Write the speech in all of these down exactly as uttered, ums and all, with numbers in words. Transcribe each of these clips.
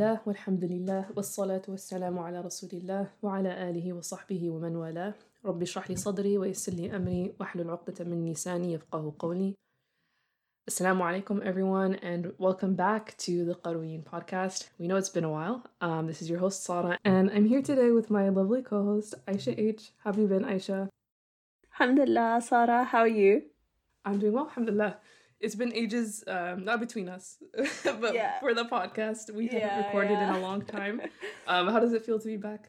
الله والحمد لله والصلاة والسلام على رسول الله وعلى آله وصحبه ومن والاه. رب اشرح لي صدري ويسر لي أمري واحلل عقدة من لساني يفقه قولي. Assalamu alaikum everyone, and welcome back to the Qaraween podcast. We know it's been a while. Um, this is your host Sara, and I'm here today with my lovely co-host Aisha H. How have you been, Aisha? Alhamdulillah, Sara, how are you? I'm doing well, alhamdulillah. It's been ages, um, not between us, but yeah. For the podcast. We haven't yeah, recorded yeah. in a long time. Um, how does it feel to be back?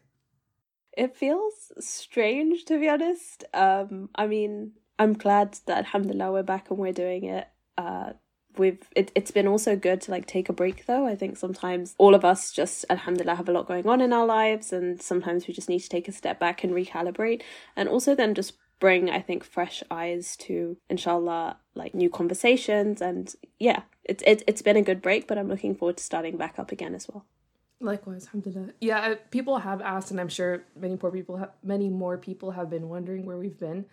It feels strange, to be honest. Um, I mean, I'm glad that alhamdulillah we're back and we're doing it. Uh, we've it, it's been also good to like take a break though. I think sometimes all of us just alhamdulillah have a lot going on in our lives, and sometimes we just need to take a step back and recalibrate, and also then just bring, I think, fresh eyes to, inshallah, like new conversations. And yeah, it's it, it's been a good break, but I'm looking forward to starting back up again as well. Likewise, alhamdulillah. Yeah, people have asked, and I'm sure many more people have, many more people have been wondering where we've been.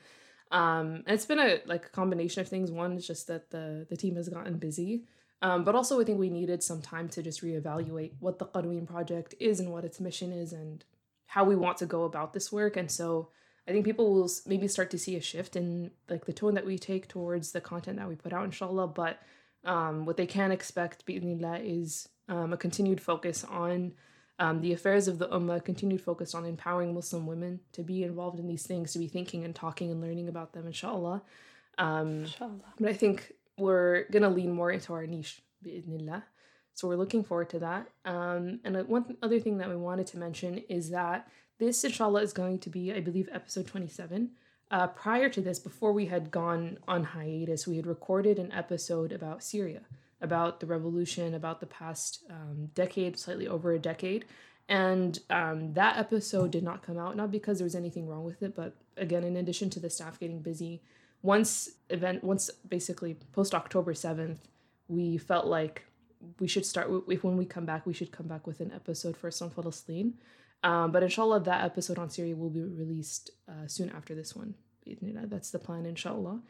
Um, and it's been a like a combination of things. One is just that the the team has gotten busy, um, but also I think we needed some time to just reevaluate what the Qaraween project is and what its mission is and how we want to go about this work. And so I think people will maybe start to see a shift in like the tone that we take towards the content that we put out, inshallah. But um, what they can expect, bi'idhnillah, is um, a continued focus on um, the affairs of the ummah, continued focus on empowering Muslim women to be involved in these things, to be thinking and talking and learning about them, inshallah. Um, inshallah. But I think we're going to lean more into our niche, bi'idhnillah. So we're looking forward to that. Um, and one other thing that we wanted to mention is that this, inshallah, is going to be, I believe, episode twenty-seven. Uh, prior to this, before we had gone on hiatus, we had recorded an episode about Syria, about the revolution, about the past um, decade, slightly over a decade. And um, that episode did not come out, not because there was anything wrong with it, but again, in addition to the staff getting busy, once event, once basically post-October seventh, we felt like we should start, if when we come back, we should come back with an episode first on Palestine. Um, but inshallah, that episode on Syria will be released uh, soon after this one. That's the plan, inshallah.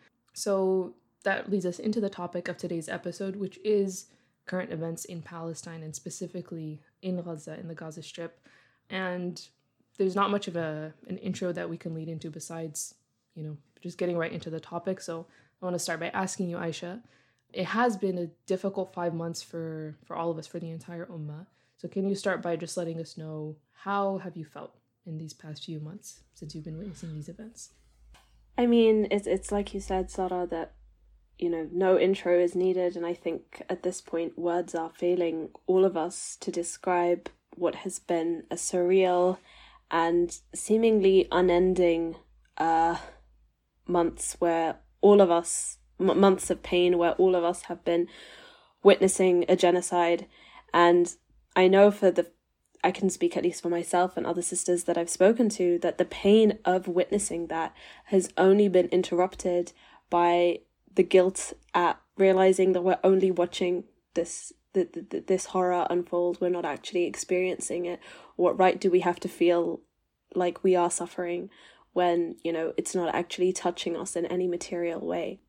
So that leads us into the topic of today's episode, which is current events in Palestine and specifically in Gaza, in the Gaza Strip. And there's not much of a an intro that we can lead into besides, you know, just getting right into the topic. So I want to start by asking you, Aisha, it has been a difficult five months for, for all of us, for the entire ummah. So can you start by just letting us know, how have you felt in these past few months since you've been witnessing these events? I mean, it's it's like you said, Sara, that, you know, no intro is needed. And I think at this point, words are failing all of us to describe what has been a surreal and seemingly unending uh, months where all of us, m- months of pain where all of us have been witnessing a genocide. And I know for the, I can speak at least for myself and other sisters that I've spoken to, that the pain of witnessing that has only been interrupted by the guilt at realizing that we're only watching this the, the, this horror unfold. We're not actually experiencing it. What right do we have to feel like we are suffering when, you know, it's not actually touching us in any material way?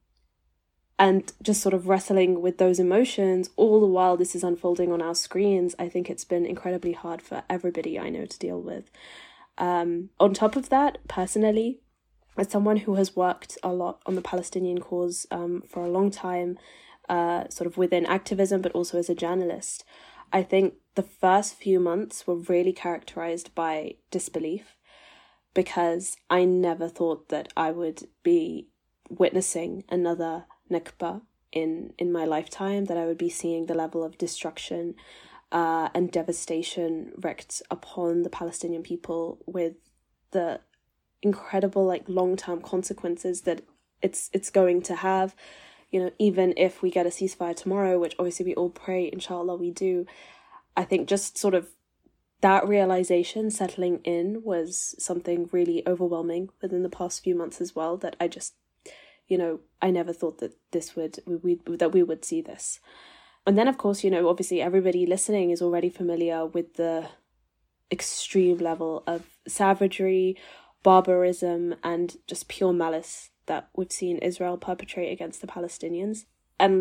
And just sort of wrestling with those emotions all the while this is unfolding on our screens, I think it's been incredibly hard for everybody I know to deal with. Um, on top of that, personally, as someone who has worked a lot on the Palestinian cause um, for a long time, uh, sort of within activism, but also as a journalist, I think the first few months were really characterized by disbelief, because I never thought that I would be witnessing another Nakba in, in my lifetime, that I would be seeing the level of destruction uh, and devastation wreaked upon the Palestinian people, with the incredible like long-term consequences that it's it's going to have. You know, even if we get a ceasefire tomorrow, which obviously we all pray, inshallah we do, I think just sort of that realization settling in was something really overwhelming within the past few months as well, that I just, you know, I never thought that this would, we, we that we would see this. And then, of course, you know, obviously everybody listening is already familiar with the extreme level of savagery, barbarism, and just pure malice that we've seen Israel perpetrate against the Palestinians. And,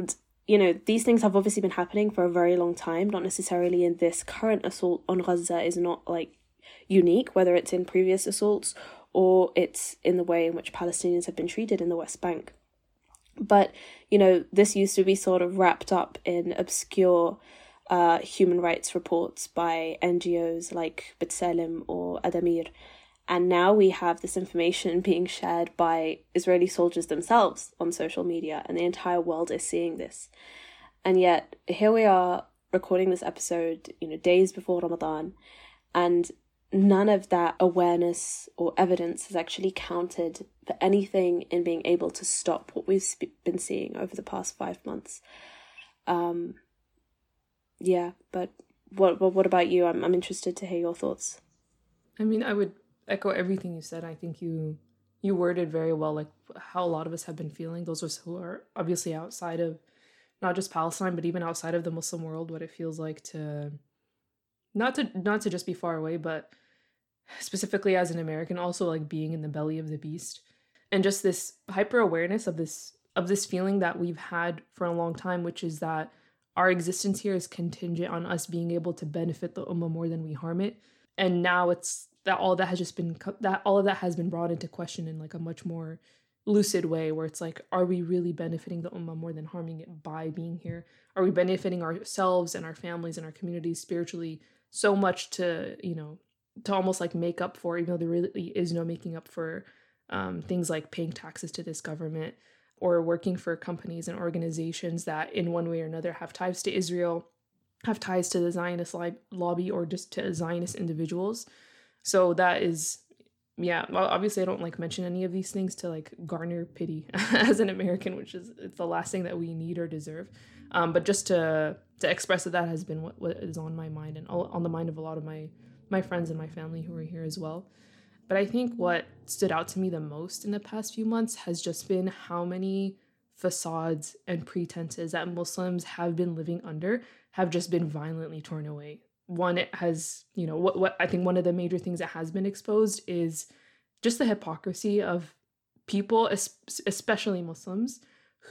you know, these things have obviously been happening for a very long time, not necessarily in this current assault on Gaza is not like unique, whether it's in previous assaults or it's in the way in which Palestinians have been treated in the West Bank. But, you know, this used to be sort of wrapped up in obscure uh, human rights reports by N G Os like B'Tselem or Adamir. And now we have this information being shared by Israeli soldiers themselves on social media, and the entire world is seeing this. And yet, here we are recording this episode, you know, days before Ramadan, and none of that awareness or evidence has actually counted for anything in being able to stop what we've sp- been seeing over the past five months. Um, yeah, but what, what what about you? I'm I'm interested to hear your thoughts. I mean, I would echo everything you said. I think you you worded very well, like how a lot of us have been feeling. Those of us who are obviously outside of not just Palestine, but even outside of the Muslim world, what it feels like to not to not to just be far away, but specifically as an American, also like being in the belly of the beast, and just this hyper awareness of this of this feeling that we've had for a long time, which is that our existence here is contingent on us being able to benefit the ummah more than we harm it. And now it's that all that has just been that all of that has been brought into question in like a much more lucid way, where it's like, are we really benefiting the ummah more than harming it by being here? Are we benefiting ourselves and our families and our communities spiritually so much to, you know, to almost like make up for, even though there really is no making up for um, things like paying taxes to this government or working for companies and organizations that in one way or another have ties to Israel, have ties to the Zionist li- lobby, or just to Zionist individuals. So that is, yeah, well, obviously I don't like mention any of these things to like garner pity as an American, which is it's the last thing that we need or deserve. Um, but just to to express that that has been what, what is on my mind and all, on the mind of a lot of my my friends and my family who are here as well. But I think what stood out to me the most in the past few months has just been how many facades and pretenses that Muslims have been living under have just been violently torn away. One, it has, you know, what, what I think one of the major things that has been exposed is just the hypocrisy of people, especially Muslims,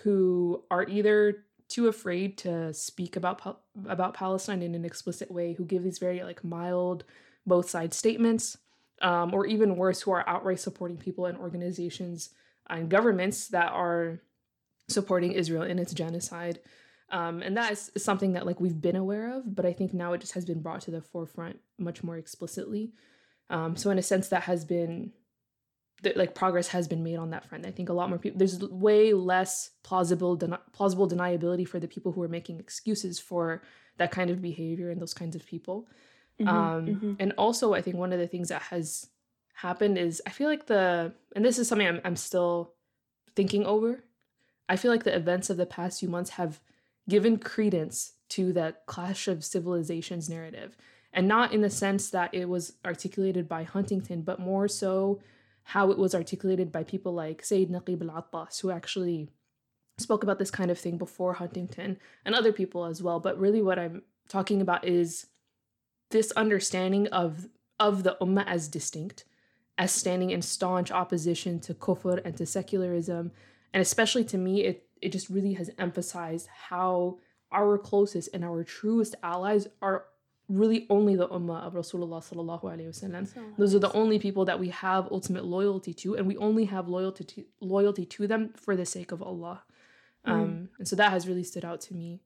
who are either too afraid to speak about about Palestine in an explicit way, who give these very like mild both side statements, um, or even worse, who are outright supporting people and organizations and governments that are supporting Israel in its genocide. Um, and that is something that like we've been aware of, but I think now it just has been brought to the forefront much more explicitly. Um, so in a sense, that has been that like progress has been made on that front. I think a lot more people, there's way less plausible den- plausible deniability for the people who are making excuses for that kind of behavior and those kinds of people. Mm-hmm, um, mm-hmm. And also, I think one of the things that has happened is I feel like the, and this is something I'm, I'm still thinking over. I feel like the events of the past few months have given credence to the clash of civilizations narrative, and not in the sense that it was articulated by Huntington, but more so how it was articulated by people like Sayyid Naqib al-Attas, who actually spoke about this kind of thing before Huntington, and other people as well. But really what I'm talking about is this understanding of of the ummah as distinct, as standing in staunch opposition to kufr and to secularism. And especially to me, it, it just really has emphasized how our closest and our truest allies are really only the ummah of Rasulullah sallallahu alaihi wasallam. Those are the only people that we have ultimate loyalty to, and we only have loyalty to, loyalty to them for the sake of Allah. Mm. Um, and so that has really stood out to me.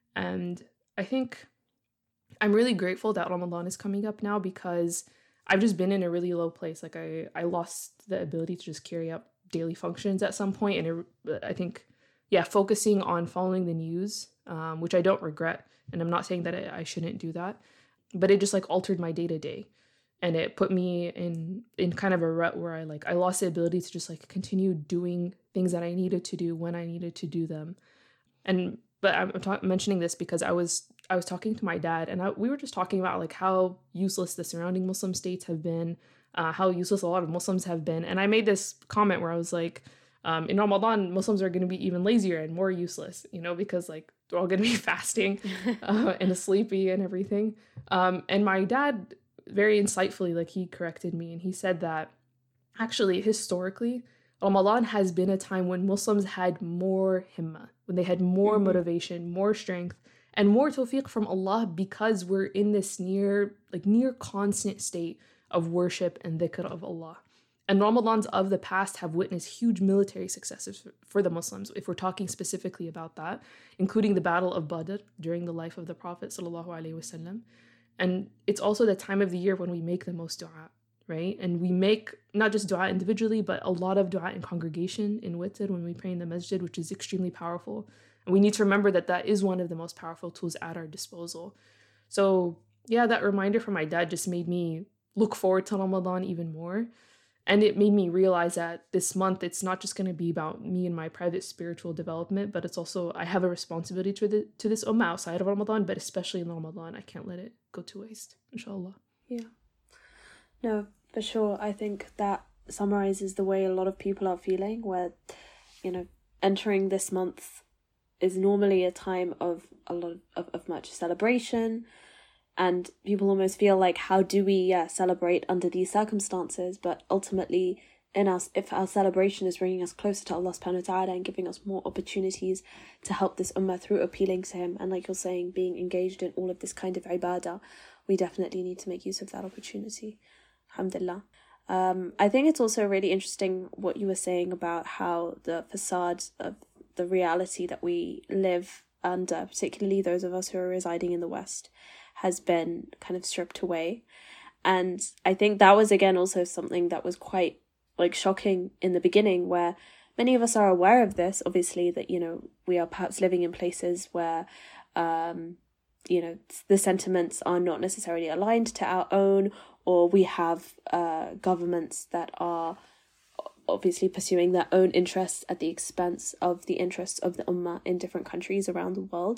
And I think I'm really grateful that Ramadan is coming up now, because I've just been in a really low place. Like I, I lost the ability to just carry out daily functions at some point. And it, I think, yeah, focusing on following the news, um, which I don't regret. And I'm not saying that I, I shouldn't do that, but it just like altered my day to day. And it put me in, in kind of a rut where I like, I lost the ability to just like continue doing things that I needed to do when I needed to do them. And, but I'm ta- mentioning this because I was, I was talking to my dad, and I, we were just talking about like how useless the surrounding Muslim states have been, uh, how useless a lot of Muslims have been. And I made this comment where I was like, um, in Ramadan, Muslims are going to be even lazier and more useless, you know, because like they're all going to be fasting uh, and sleepy and everything. Um, and my dad very insightfully, like he corrected me, and he said that actually historically, Ramadan has been a time when Muslims had more himma, when they had more mm-hmm. motivation, more strength, and more tawfiq from Allah, because we're in this near, like near constant state of worship and dhikr of Allah. And Ramadans of the past have witnessed huge military successes for the Muslims, if we're talking specifically about that, including the Battle of Badr during the life of the Prophet sallallahu alaihi wasallam. And it's also the time of the year when we make the most dua, right? And we make not just dua individually, but a lot of dua in congregation, in witr, when we pray in the masjid, which is extremely powerful. And we need to remember that that is one of the most powerful tools at our disposal. So yeah, that reminder from my dad just made me look forward to Ramadan even more. And it made me realize that this month, it's not just going to be about me and my private spiritual development, but it's also, I have a responsibility to the to this ummah outside of Ramadan, but especially in Ramadan, I can't let it go to waste, inshallah. Yeah. No, for sure. I think that summarizes the way a lot of people are feeling, where, you know, entering this month is normally a time of a lot of, of, of much celebration, and people almost feel like, how do we yeah, celebrate under these circumstances? But ultimately, in us, if our celebration is bringing us closer to Allah subhanahu wa ta'ala and giving us more opportunities to help this ummah through appealing to him, and like you're saying, being engaged in all of this kind of ibadah, we definitely need to make use of that opportunity. Alhamdulillah. Um, I think it's also really interesting what you were saying about how the facade of the reality that we live under, particularly those of us who are residing in the West, has been kind of stripped away. And I think that was, again, also something that was quite like shocking in the beginning, where many of us are aware of this, obviously, that, you know, we are perhaps living in places where, um, you know, the sentiments are not necessarily aligned to our own, or we have uh, governments that are obviously pursuing their own interests at the expense of the interests of the ummah in different countries around the world.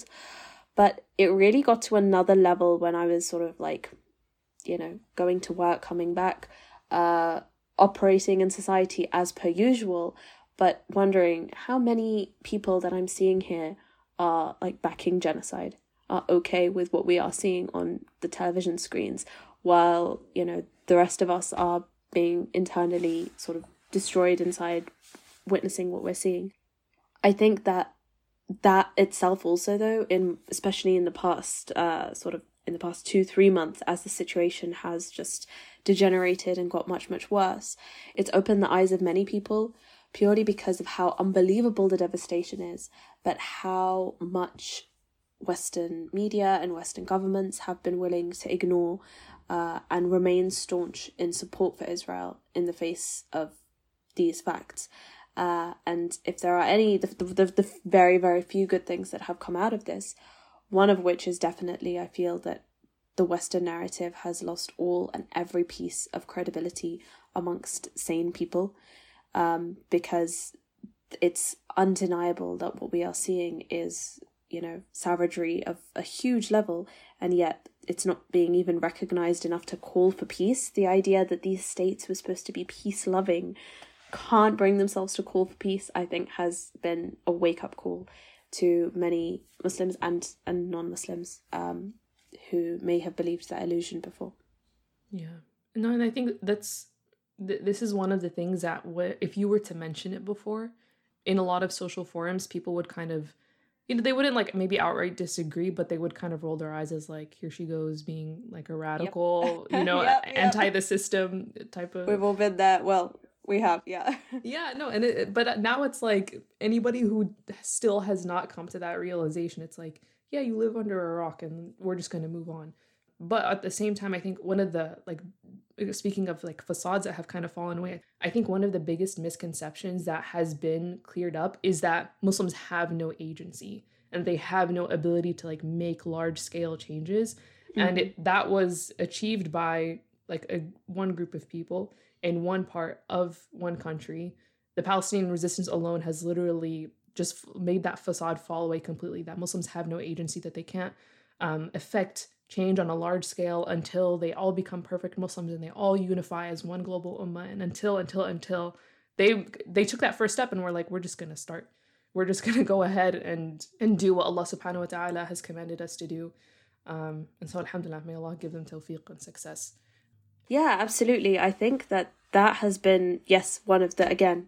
But it really got to another level when I was sort of like, you know, going to work, coming back, uh, operating in society as per usual, but wondering how many people that I'm seeing here are like backing genocide, are okay with what we are seeing on the television screens, while, you know, the rest of us are being internally sort of destroyed inside, witnessing what we're seeing. I think that that itself also, though, in especially in the past uh sort of in the past two three months, as the situation has just degenerated and got much much worse, it's opened the eyes of many people, purely because of how unbelievable the devastation is, but how much Western media and Western governments have been willing to ignore uh and remain staunch in support for Israel in the face of these facts. Uh, and if there are any, the, the, the very, very few good things that have come out of this, one of which is definitely, I feel that the Western narrative has lost all and every piece of credibility amongst sane people, um, because it's undeniable that what we are seeing is, you know, savagery of a huge level, and yet it's not being even recognized enough to call for peace. The idea that these states were supposed to be peace-loving can't bring themselves to call for peace, I think, has been a wake-up call to many Muslims and, and non-Muslims um, who may have believed that illusion before. Yeah. No, and I think that's, th- this is one of the things that w- if you were to mention it before, in a lot of social forums, people would kind of, you know, they wouldn't like maybe outright disagree, but they would kind of roll their eyes as like, here she goes being like a radical, yep. you know, yep, anti yep. the system type of... We've all been there. Well, we have, yeah. yeah, no, and it, but now it's like anybody who still has not come to that realization, it's like, yeah, you live under a rock and we're just going to move on. But at the same time, I think one of the, like, speaking of like facades that have kind of fallen away, I think one of the biggest misconceptions that has been cleared up is that Muslims have no agency and they have no ability to like make large scale changes. Mm-hmm. And it, that was achieved by like a one group of people in one part of one country. The Palestinian resistance alone has literally just made that facade fall away completely, that Muslims have no agency, that they can't um, affect change on a large scale until they all become perfect Muslims and they all unify as one global ummah. And until, until, until they they took that first step and were like, we're just going to start. We're just going to go ahead and, and do what Allah subhanahu wa ta'ala has commanded us to do. Um, and so alhamdulillah, may Allah give them tawfiq and success. Yeah, absolutely. I think that that has been, yes, one of the, again,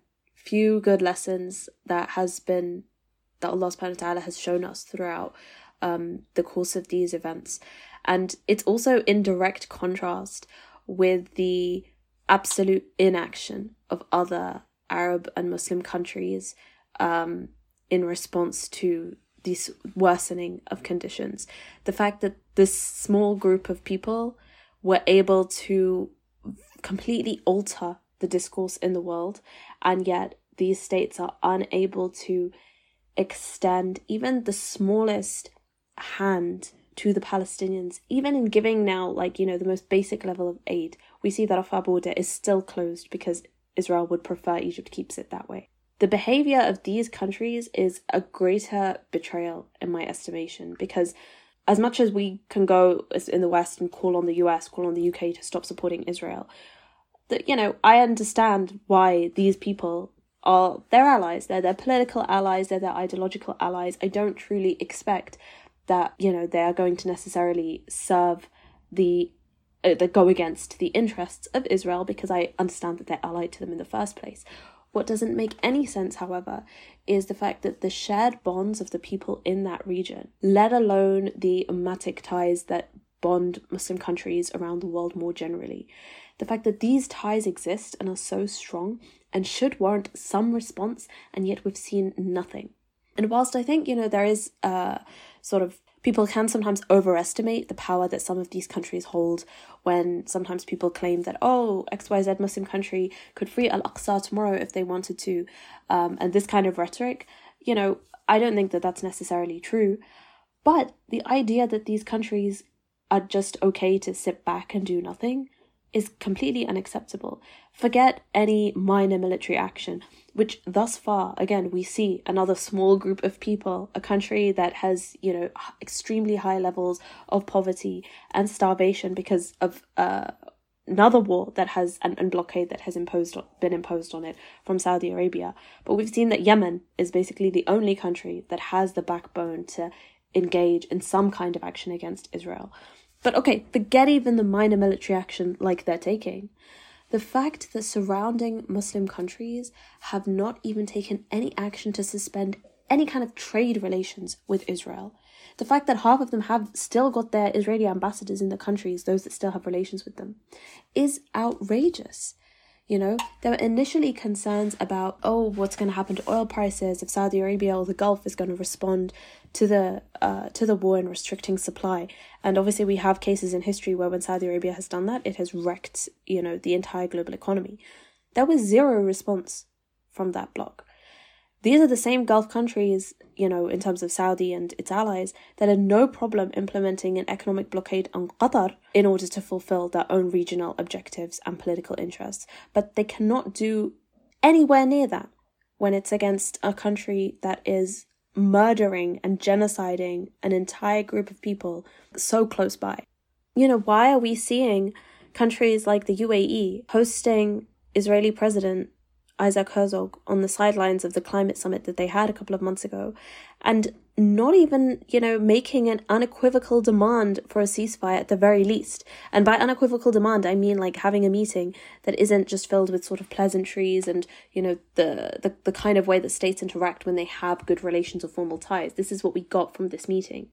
few good lessons that has been, that Allah subhanahu wa ta'ala has shown us throughout um, the course of these events. And it's also in direct contrast with the absolute inaction of other Arab and Muslim countries um, in response to this worsening of conditions. The fact that this small group of people were able to completely alter the discourse in the world, and yet these states are unable to extend even the smallest hand to the Palestinians, even in giving now, like, you know, the most basic level of aid. We see that Rafah border is still closed because Israel would prefer Egypt keeps it that way. The behavior of these countries is a greater betrayal, in my estimation, because as much as we can go in the West and call on the U S, call on the U K to stop supporting Israel, that, you know, I understand why these people are their allies. They're their political allies. They're their ideological allies. I don't truly expect that, you know, they are going to necessarily serve the, uh, that go against the interests of Israel, because I understand that they're allied to them in the first place. What doesn't make any sense, however, is the fact that the shared bonds of the people in that region, let alone the ummatic ties that bond Muslim countries around the world more generally, the fact that these ties exist and are so strong and should warrant some response, and yet we've seen nothing. And whilst I think, you know, there is uh, sort of, people can sometimes overestimate the power that some of these countries hold, when sometimes people claim that, oh, X Y Z Muslim country could free Al-Aqsa tomorrow if they wanted to, um, and this kind of rhetoric, you know, I don't think that that's necessarily true. But the idea that these countries are just okay to sit back and do nothing is completely unacceptable. Forget any minor military action, which thus far, again, we see another small group of people, a country that has, you know, extremely high levels of poverty and starvation because of uh, another war that has, and, and blockade that has imposed been imposed on it from Saudi Arabia. But we've seen that Yemen is basically the only country that has the backbone to engage in some kind of action against Israel. But okay, forget even the minor military action like they're taking. The fact that surrounding Muslim countries have not even taken any action to suspend any kind of trade relations with Israel. The fact that half of them have still got their Israeli ambassadors in the countries, those that still have relations with them, is outrageous. You know, there were initially concerns about, oh, what's going to happen to oil prices if Saudi Arabia or the Gulf is going to respond to the uh, to the war and restricting supply. And obviously we have cases in history where when Saudi Arabia has done that, it has wrecked, you know, the entire global economy. There was zero response from that bloc. These are the same Gulf countries, you know, in terms of Saudi and its allies, that had no problem implementing an economic blockade on Qatar in order to fulfill their own regional objectives and political interests. But they cannot do anywhere near that when it's against a country that is murdering and genociding an entire group of people so close by. You know, why are we seeing countries like the U A E hosting Israeli President Isaac Herzog on the sidelines of the climate summit that they had a couple of months ago, and not even, you know, making an unequivocal demand for a ceasefire at the very least? And by unequivocal demand, I mean like having a meeting that isn't just filled with sort of pleasantries and, you know, the, the, the kind of way that states interact when they have good relations or formal ties. This is what we got from this meeting.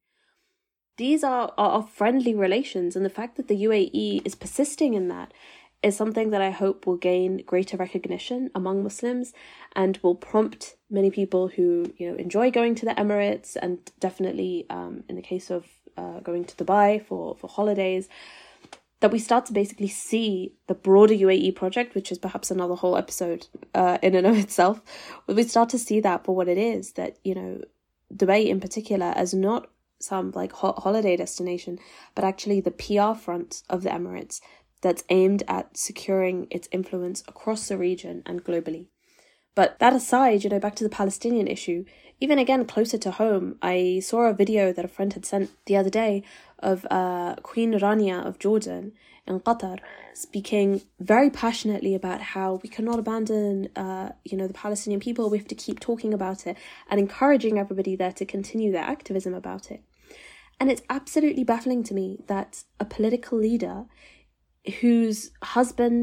These are, are, are friendly relations, and the fact that the U A E is persisting in that is something that I hope will gain greater recognition among Muslims and will prompt many people who, you know, enjoy going to the Emirates, and definitely um, in the case of uh, going to Dubai for, for holidays, that we start to basically see the broader U A E project, which is perhaps another whole episode uh, in and of itself, but we start to see that for what it is, that, you know, Dubai in particular as not some like hot holiday destination, but actually the P R front of the Emirates that's aimed at securing its influence across the region and globally. But that aside, you know, back to the Palestinian issue, even again closer to home, I saw a video that a friend had sent the other day of uh, Queen Rania of Jordan in Qatar speaking very passionately about how we cannot abandon, uh, you know, the Palestinian people. We have to keep talking about it, and encouraging everybody there to continue their activism about it. And it's absolutely baffling to me that a political leader whose husband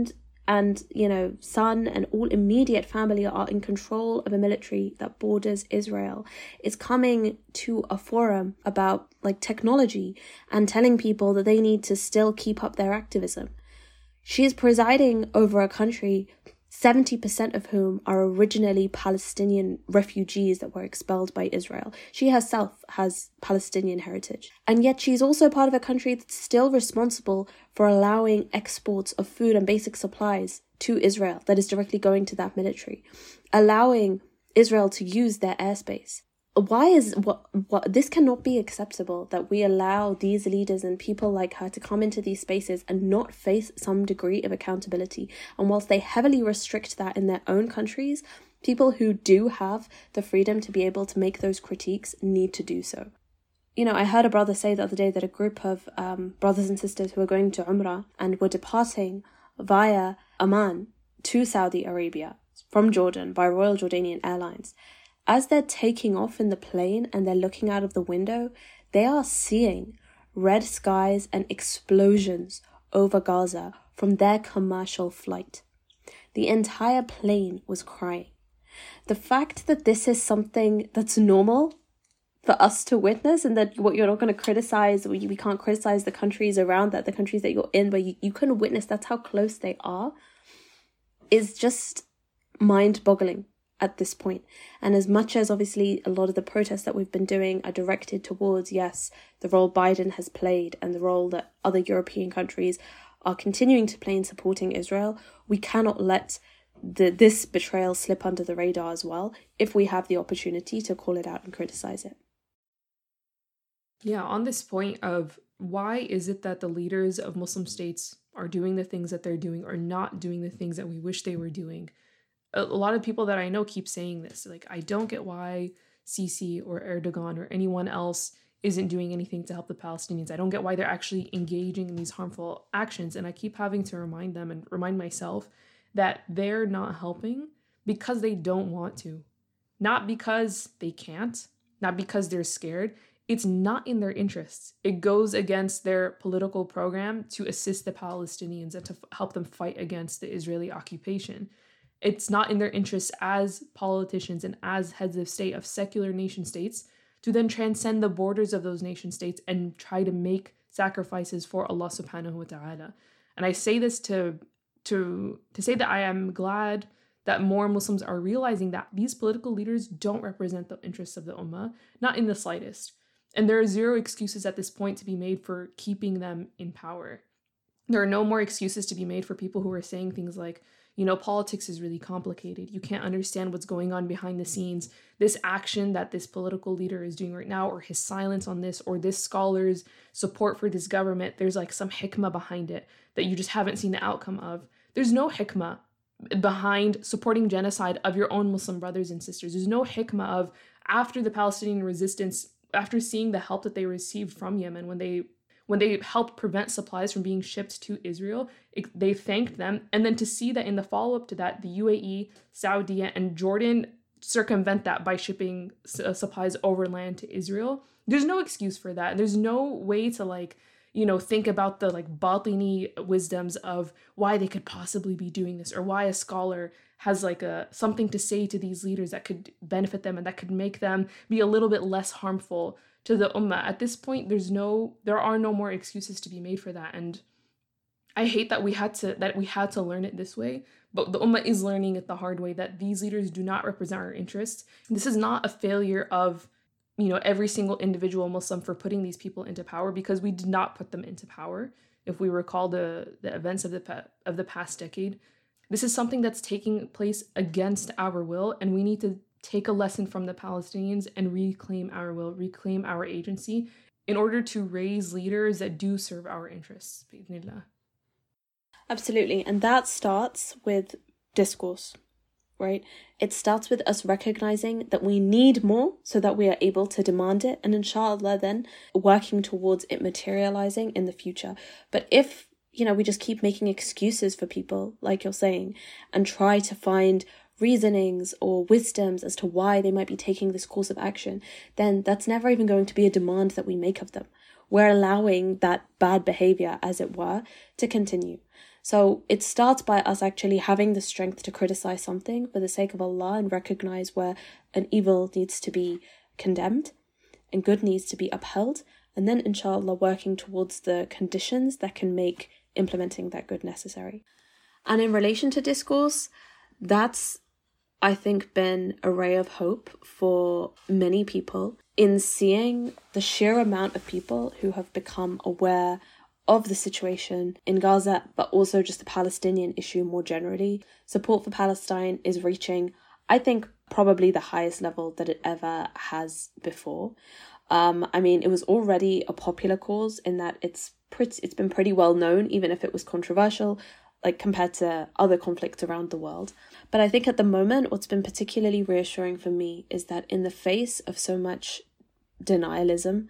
and, you know, son and all immediate family are in control of a military that borders Israel, is coming to a forum about like technology and telling people that they need to still keep up their activism. She is presiding over a country seventy percent of whom are originally Palestinian refugees that were expelled by Israel. She herself has Palestinian heritage. And yet she's also part of a country that's still responsible for allowing exports of food and basic supplies to Israel that is directly going to that military, allowing Israel to use their airspace. Why is what what this cannot be acceptable, that we allow these leaders and people like her to come into these spaces and not face some degree of accountability. And whilst they heavily restrict that in their own countries, people who do have the freedom to be able to make those critiques need to do so. You know, I heard a brother say the other day that a group of um, brothers and sisters who were going to Umrah and were departing via Amman to Saudi Arabia from Jordan by Royal Jordanian Airlines, as they're taking off in the plane and they're looking out of the window, they are seeing red skies and explosions over Gaza from their commercial flight. The entire plane was crying. The fact that this is something that's normal for us to witness, and that what you're not going to criticize, we, we can't criticize the countries around that, the countries that you're in, but you, you can witness that's how close they are, is just mind-boggling at this point. And as much as obviously a lot of the protests that we've been doing are directed towards, yes, the role Biden has played and the role that other European countries are continuing to play in supporting Israel, we cannot let the this betrayal slip under the radar as well if we have the opportunity to call it out and criticize it. Yeah, on this point of why is it that the leaders of Muslim states are doing the things that they're doing or not doing the things that we wish they were doing? A lot of people that I know keep saying this. Like, I don't get why Sisi or Erdogan or anyone else isn't doing anything to help the Palestinians. I don't get why they're actually engaging in these harmful actions. And I keep having to remind them and remind myself that they're not helping because they don't want to. Not because they can't, not because they're scared. It's not in their interests. It goes against their political program to assist the Palestinians and to f- help them fight against the Israeli occupation. It's not in their interests as politicians and as heads of state of secular nation states to then transcend the borders of those nation states and try to make sacrifices for Allah subhanahu wa ta'ala. And I say this to to to say that I am glad that more Muslims are realizing that these political leaders don't represent the interests of the ummah, not in the slightest. And there are zero excuses at this point to be made for keeping them in power. There are no more excuses to be made for people who are saying things like, you know, politics is really complicated. You can't understand what's going on behind the scenes. This action that this political leader is doing right now, or his silence on this, or this scholar's support for this government, there's like some hikmah behind it that you just haven't seen the outcome of. There's no hikmah behind supporting genocide of your own Muslim brothers and sisters. There's no hikmah of, after the Palestinian resistance, after seeing the help that they received from Yemen when they when they helped prevent supplies from being shipped to Israel, it, they thanked them. And then to see that in the follow-up to that, the U A E, Saudi, and Jordan circumvent that by shipping uh, supplies overland to Israel, there's no excuse for that. There's no way to, like, you know, think about the like batini wisdoms of why they could possibly be doing this, or why a scholar has like a something to say to these leaders that could benefit them and that could make them be a little bit less harmful to the ummah. At this point, there's no, there are no more excuses to be made for that. And I hate that we had to, that we had to learn it this way, but the ummah is learning it the hard way, that these leaders do not represent our interests. This is not a failure of, you know, every single individual Muslim for putting these people into power, because we did not put them into power. If we recall the, the events of the, of the past decade, this is something that's taking place against our will, and we need to take a lesson from the Palestinians and reclaim our will, reclaim our agency in order to raise leaders that do serve our interests. Bismillah. Absolutely. And that starts with discourse, right? It starts with us recognizing that we need more so that we are able to demand it. And inshallah, then working towards it materializing in the future. But if, you know, we just keep making excuses for people, like you're saying, and try to find reasonings or wisdoms as to why they might be taking this course of action, then that's never even going to be a demand that we make of them. We're allowing that bad behavior, as it were, to continue. So it starts by us actually having the strength to criticize something for the sake of Allah and recognize where an evil needs to be condemned and good needs to be upheld. And then, inshallah, working towards the conditions that can make implementing that good necessary. And in relation to discourse, that's, I think, been a ray of hope for many people in seeing the sheer amount of people who have become aware of the situation in Gaza, but also just the Palestinian issue more generally. Support for Palestine is reaching, I think, probably the highest level that it ever has before. Um, I mean, it was already a popular cause in that it's pretty, it's been pretty well known, even if it was controversial, like compared to other conflicts around the world. But I think at the moment, what's been particularly reassuring for me is that in the face of so much denialism,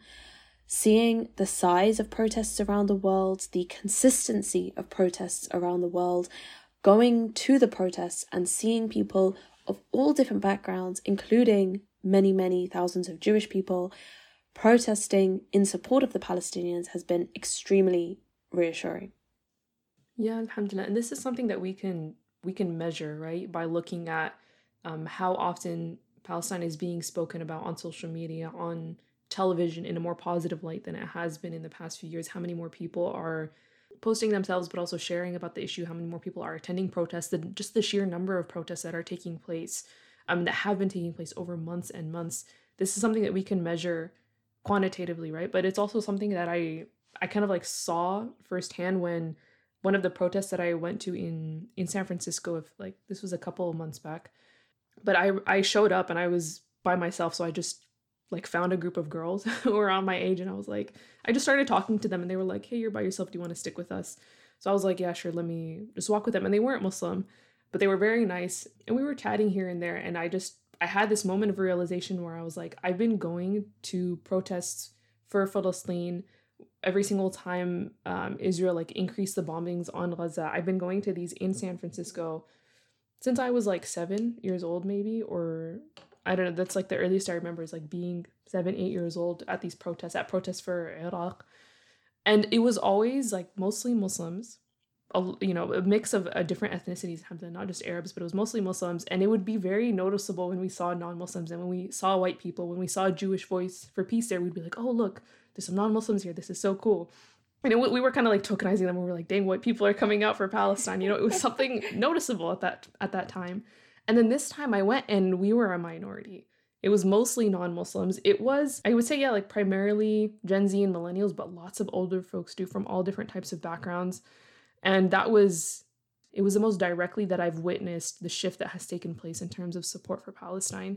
seeing the size of protests around the world, the consistency of protests around the world, going to the protests and seeing people of all different backgrounds, including many, many thousands of Jewish people, protesting in support of the Palestinians has been extremely reassuring. Yeah, alhamdulillah. And this is something that we can we can measure, right? By looking at um, how often Palestine is being spoken about on social media, on television in a more positive light than it has been in the past few years. How many more people are posting themselves, but also sharing about the issue? How many more people are attending protests? The, just the sheer number of protests that are taking place, um, that have been taking place over months and months. This is something that we can measure quantitatively, right? But it's also something that I I kind of like saw firsthand when one of the protests that I went to in in San Francisco, if like this was a couple of months back, but I I showed up and I was by myself, so I just like found a group of girls who were on my age, and I was like, I just started talking to them, and they were like, hey, you're by yourself, do you want to stick with us? So I was like, yeah, sure, let me just walk with them. And they weren't Muslim, but they were very nice, and we were chatting here and there, and I just I had this moment of realization where I was like, I've been going to protests for Palestine every single time um, Israel like increased the bombings on Gaza. I've been going to these in San Francisco since I was like seven years old, maybe, or I don't know. That's like the earliest I remember is like being seven, eight years old at these protests, at protests for Iraq. And it was always like mostly Muslims, a, you know, a mix of uh, different ethnicities, not just Arabs, but it was mostly Muslims. And it would be very noticeable when we saw non-Muslims and when we saw white people, when we saw a Jewish Voice for Peace there, we'd be like, oh, look, there's some non-Muslims here. This is so cool. And it, we were kind of like tokenizing them. We were like, dang, white people are coming out for Palestine. You know, it was something noticeable at that at that time. And then this time I went and we were a minority. It was mostly non-Muslims. It was, I would say, yeah, like primarily Gen Z and millennials, but lots of older folks too from all different types of backgrounds. And that was, it was the most directly that I've witnessed the shift that has taken place in terms of support for Palestine.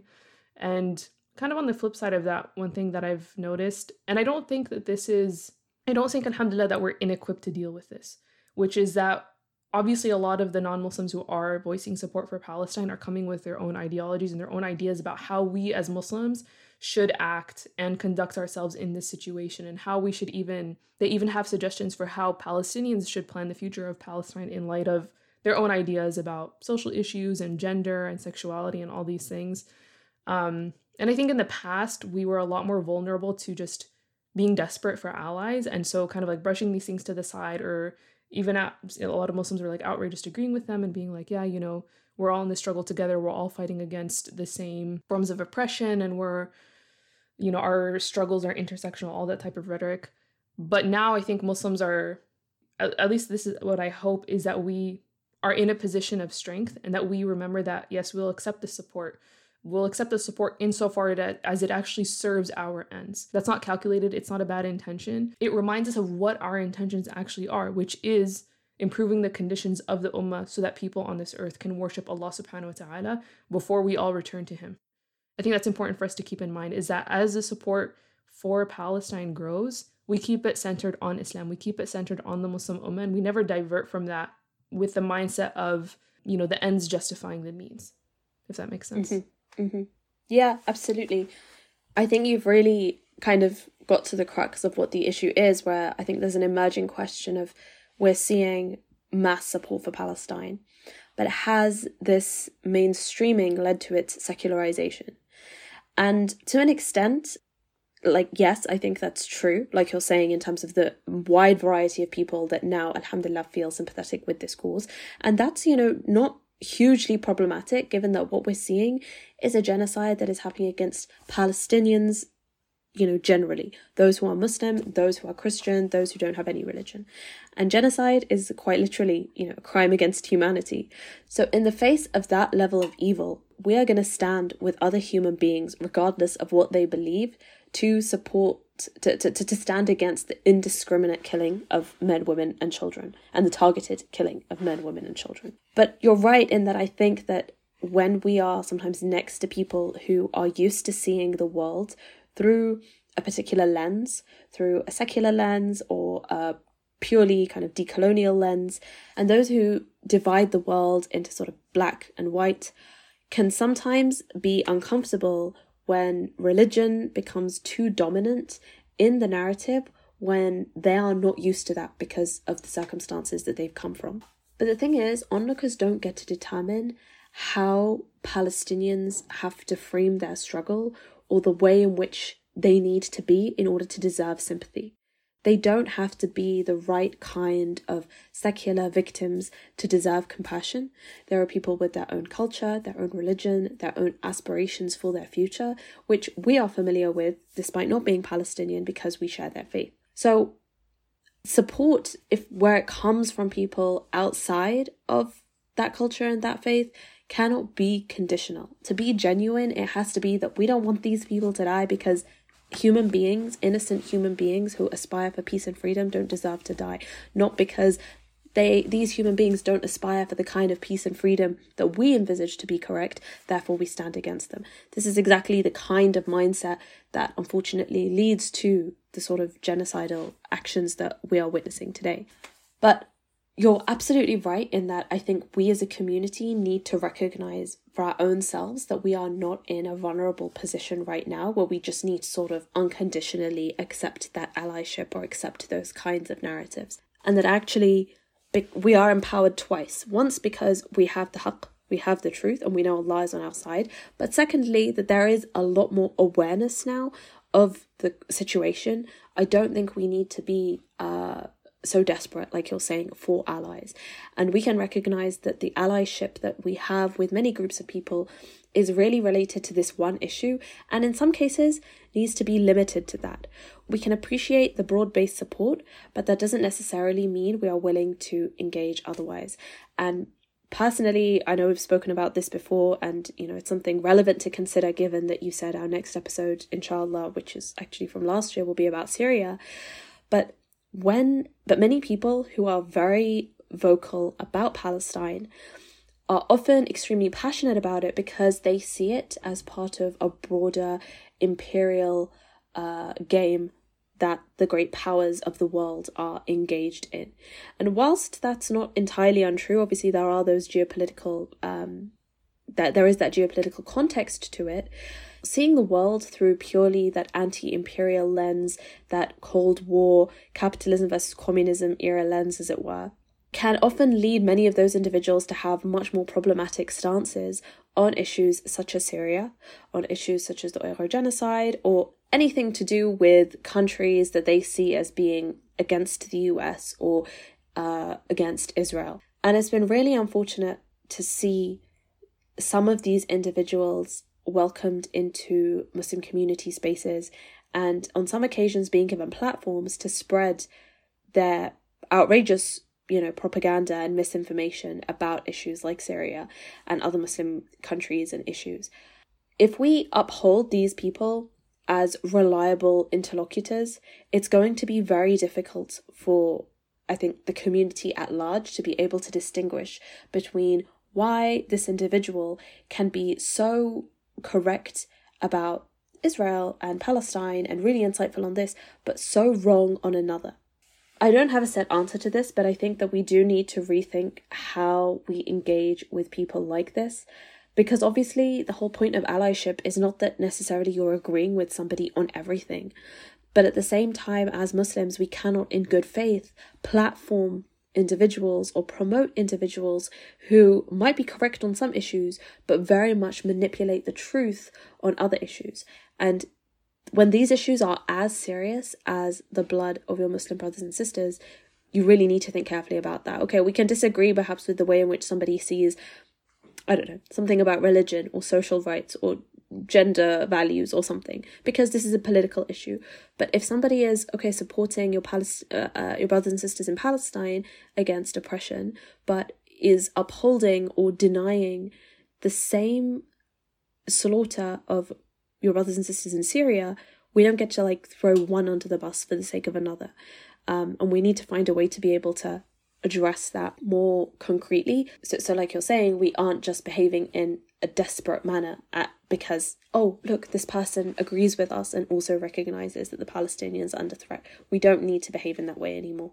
And kind of on the flip side of that, one thing that I've noticed, and I don't think that this is, I don't think, alhamdulillah, that we're inequipped to deal with this, which is that obviously a lot of the non-Muslims who are voicing support for Palestine are coming with their own ideologies and their own ideas about how we as Muslims should act and conduct ourselves in this situation, and how we should even, they even have suggestions for how Palestinians should plan the future of Palestine in light of their own ideas about social issues and gender and sexuality and all these things. Um, and I think in the past, we were a lot more vulnerable to just being desperate for allies, and so kind of like brushing these things to the side, or even at, a lot of Muslims were like outright just agreeing with them and being like, yeah, you know, we're all in this struggle together. We're all fighting against the same forms of oppression, and we're, you know, our struggles are intersectional, all that type of rhetoric. But now I think Muslims are, at, at least this is what I hope, is that we are in a position of strength, and that we remember that, yes, we'll accept the support. We'll accept the support insofar that as it actually serves our ends. That's not calculated. It's not a bad intention. It reminds us of what our intentions actually are, which is improving the conditions of the ummah so that people on this earth can worship Allah subhanahu wa ta'ala before we all return to him. I think that's important for us to keep in mind, is that as the support for Palestine grows, we keep it centered on Islam. We keep it centered on the Muslim ummah, and we never divert from that with the mindset of, you know, the ends justifying the means, if that makes sense. Mm-hmm. Mm-hmm. Yeah, absolutely. I think you've really kind of got to the crux of what the issue is, where I think there's an emerging question of, we're seeing mass support for Palestine, but has this mainstreaming led to its secularization? And to an extent, like, yes, I think that's true, like you're saying, in terms of the wide variety of people that now, alhamdulillah, feel sympathetic with this cause. And that's, you know, not hugely problematic, given that what we're seeing is a genocide that is happening against Palestinians, you know, generally, those who are Muslim, those who are Christian, those who don't have any religion. And genocide is quite literally, you know, a crime against humanity. So in the face of that level of evil, we are going to stand with other human beings, regardless of what they believe, to support, to, to, to stand against the indiscriminate killing of men, women and children, and the targeted killing of men, women and children. But you're right in that I think that when we are sometimes next to people who are used to seeing the world through a particular lens, through a secular lens or a purely kind of decolonial lens, and those who divide the world into sort of black and white, can sometimes be uncomfortable when religion becomes too dominant in the narrative, when they are not used to that because of the circumstances that they've come from. But the thing is, onlookers don't get to determine how Palestinians have to frame their struggle or the way in which they need to be in order to deserve sympathy. They don't have to be the right kind of secular victims to deserve compassion. There are people with their own culture, their own religion, their own aspirations for their future, which we are familiar with despite not being Palestinian because we share their faith. So support, if where it comes from people outside of that culture and that faith, cannot be conditional. To be genuine, it has to be that we don't want these people to die because human beings, innocent human beings who aspire for peace and freedom don't deserve to die. Not because they these human beings don't aspire for the kind of peace and freedom that we envisage to be correct, therefore we stand against them. This is exactly the kind of mindset that unfortunately leads to the sort of genocidal actions that we are witnessing today. But you're absolutely right in that I think we as a community need to recognize for our own selves that we are not in a vulnerable position right now where we just need to sort of unconditionally accept that allyship or accept those kinds of narratives. And that actually we are empowered twice. Once because we have the haqq, we have the truth, and we know Allah is on our side. But secondly, that there is a lot more awareness now of the situation. I don't think we need to be uh so desperate, like you're saying, for allies. And we can recognize that the allyship that we have with many groups of people is really related to this one issue, and in some cases needs to be limited to that. We can appreciate the broad-based support, but that doesn't necessarily mean we are willing to engage otherwise. And personally, I know we've spoken about this before, and you know it's something relevant to consider given that you said our next episode, inshallah, which is actually from last year, will be about Syria. But When, but many people who are very vocal about Palestine are often extremely passionate about it because they see it as part of a broader imperial uh, game that the great powers of the world are engaged in. And whilst that's not entirely untrue, obviously there are those geopolitical, um, that there is that geopolitical context to it. Seeing the world through purely that anti-imperial lens, that Cold War, capitalism versus communism era lens, as it were, can often lead many of those individuals to have much more problematic stances on issues such as Syria, on issues such as the Uyghur genocide, or anything to do with countries that they see as being against the U S or uh, against Israel. And it's been really unfortunate to see some of these individuals welcomed into Muslim community spaces and on some occasions being given platforms to spread their outrageous, you know, propaganda and misinformation about issues like Syria and other Muslim countries and issues. If we uphold these people as reliable interlocutors, it's going to be very difficult for, I think, the community at large to be able to distinguish between why this individual can be so correct about Israel and Palestine and really insightful on this, but so wrong on another. I don't have a set answer to this, but I think that we do need to rethink how we engage with people like this, because obviously the whole point of allyship is not that necessarily you're agreeing with somebody on everything, but at the same time, as Muslims, we cannot in good faith platform individuals or promote individuals who might be correct on some issues but very much manipulate the truth on other issues. And when these issues are as serious as the blood of your Muslim brothers and sisters, you really need to think carefully about that. Okay, we can disagree perhaps with the way in which somebody sees, I don't know, something about religion or social rights or gender values or something, because this is a political issue. But if somebody is, okay, supporting your Palest- uh, uh, your brothers and sisters in Palestine against oppression, but is upholding or denying the same slaughter of your brothers and sisters in Syria, we don't get to like throw one under the bus for the sake of another. Um, and we need to find a way to be able to address that more concretely. So, so like you're saying, we aren't just behaving in a desperate manner at, because, oh, look, this person agrees with us and also recognises that the Palestinians are under threat. We don't need to behave in that way anymore.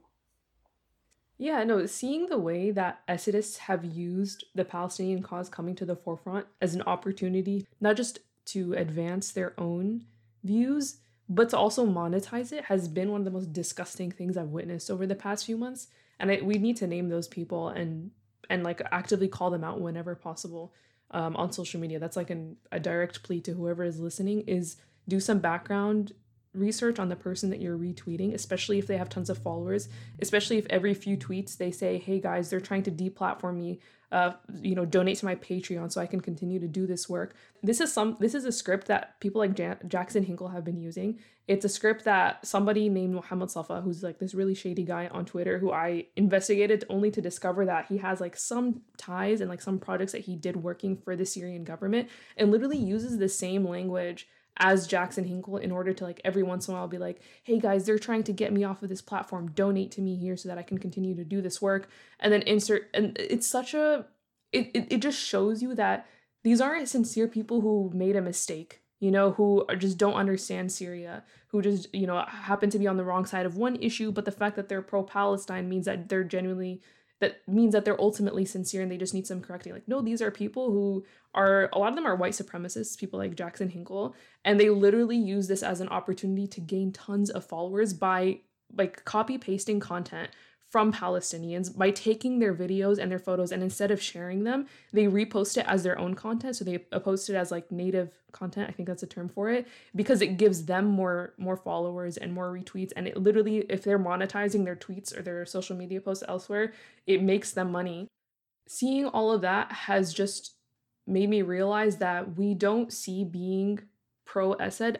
Yeah, no, seeing the way that Essidists have used the Palestinian cause coming to the forefront as an opportunity, not just to advance their own views, but to also monetize it, has been one of the most disgusting things I've witnessed over the past few months. And I, we need to name those people and and like actively call them out whenever possible um, on social media. That's like an, a direct plea to whoever is listening, is do some background research on the person that you're retweeting, especially if they have tons of followers, especially if every few tweets they say, hey guys, they're trying to deplatform me, uh, you know, donate to my Patreon so I can continue to do this work. This is some, this is a script that people like Jan- Jackson Hinkle have been using. It's a script that somebody named Mohammed Safa, who's like this really shady guy on Twitter, who I investigated only to discover that he has like some ties and like some projects that he did working for the Syrian government, and literally uses the same language as Jackson Hinkle in order to like every once in a while be like, hey guys, they're trying to get me off of this platform, donate to me here so that I can continue to do this work, and then insert, and it's such a, it, it, it just shows you that these aren't sincere people who made a mistake, you know, who are, just don't understand Syria, who just, you know, happen to be on the wrong side of one issue, but the fact that they're pro-Palestine means that they're genuinely, that means that they're ultimately sincere and they just need some correcting. Like, no, these are people who are, a lot of them are white supremacists, people like Jackson Hinkle, and they literally use this as an opportunity to gain tons of followers by like copy pasting content from Palestinians, by taking their videos and their photos, and instead of sharing them, they repost it as their own content. So they post it as like native content, I think that's a term for it, because it gives them more more followers and more retweets. And it literally, if they're monetizing their tweets or their social media posts elsewhere, it makes them money. Seeing all of that has just made me realize that we don't see being pro-Assad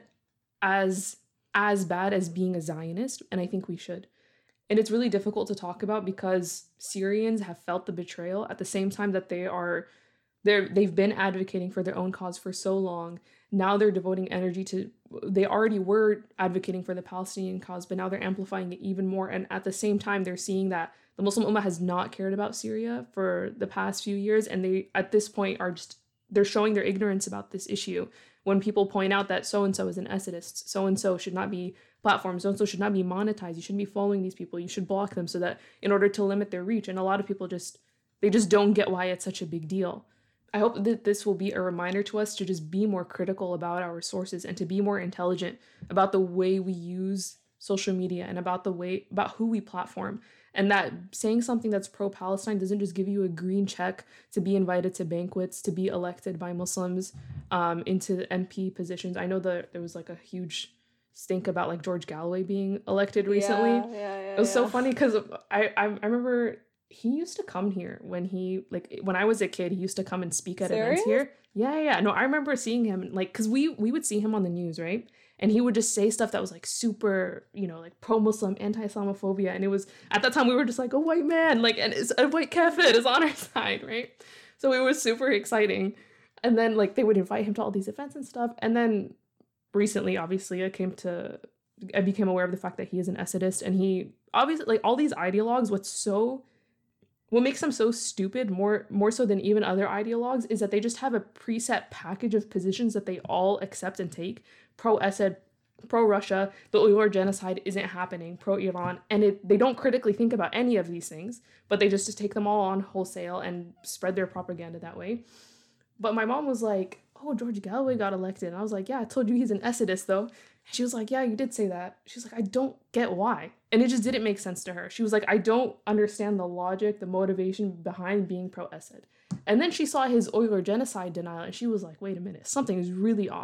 as as bad as being a Zionist, and I think we should. And it's really difficult to talk about because Syrians have felt the betrayal at the same time that they are, they're, they've been advocating for their own cause for so long. Now they're devoting energy to, they already were advocating for the Palestinian cause, but now they're amplifying it even more. And at the same time, they're seeing that the Muslim Ummah has not cared about Syria for the past few years. And they, at this point, are just, they're showing their ignorance about this issue. When people point out that so-and-so is an Assadist, so-and-so should not be platforms, so-and-so should not be monetized, you shouldn't be following these people, you should block them so that in order to limit their reach. And a lot of people just, they just don't get why it's such a big deal. I hope that this will be a reminder to us to just be more critical about our sources and to be more intelligent about the way we use social media and about the way, about who we platform. And that saying something that's pro-Palestine doesn't just give you a green check to be invited to banquets, to be elected by Muslims um, into M P positions. I know that there was like a huge stink about like George Galloway being elected recently. Yeah, yeah, yeah, it was yeah. so funny because I, I I remember he used to come here when he, like, when I was a kid, he used to come and speak at Serious? events here. Yeah, yeah, yeah. No, I remember seeing him, like, because we, we would see him on the news, right? And he would just say stuff that was, like, super, you know, like, pro-Muslim, anti-Islamophobia. And it was, at that time, we were just like, a white man, like, and it's, a white kafir is on our side, right? So it was super exciting. And then, like, they would invite him to all these events and stuff. And then recently, obviously, I came to, I became aware of the fact that he is an Assadist. And he, obviously, like, all these ideologues, what's so... What makes them so stupid, more more so than even other ideologues, is that they just have a preset package of positions that they all accept and take. Pro-Assad, pro-Russia, the Uyghur genocide isn't happening, pro-Iran, and it, they don't critically think about any of these things, but they just, just take them all on wholesale and spread their propaganda that way. But my mom was like, oh, George Galloway got elected. And I was like, yeah, I told you he's an Assadist, though. And she was like, yeah, you did say that. She's like, I don't get why. And it just didn't make sense to her. She was like, I don't understand the logic, the motivation behind being pro-Assad. And then she saw his Uyghur genocide denial, and she was like, wait a minute, something is really off.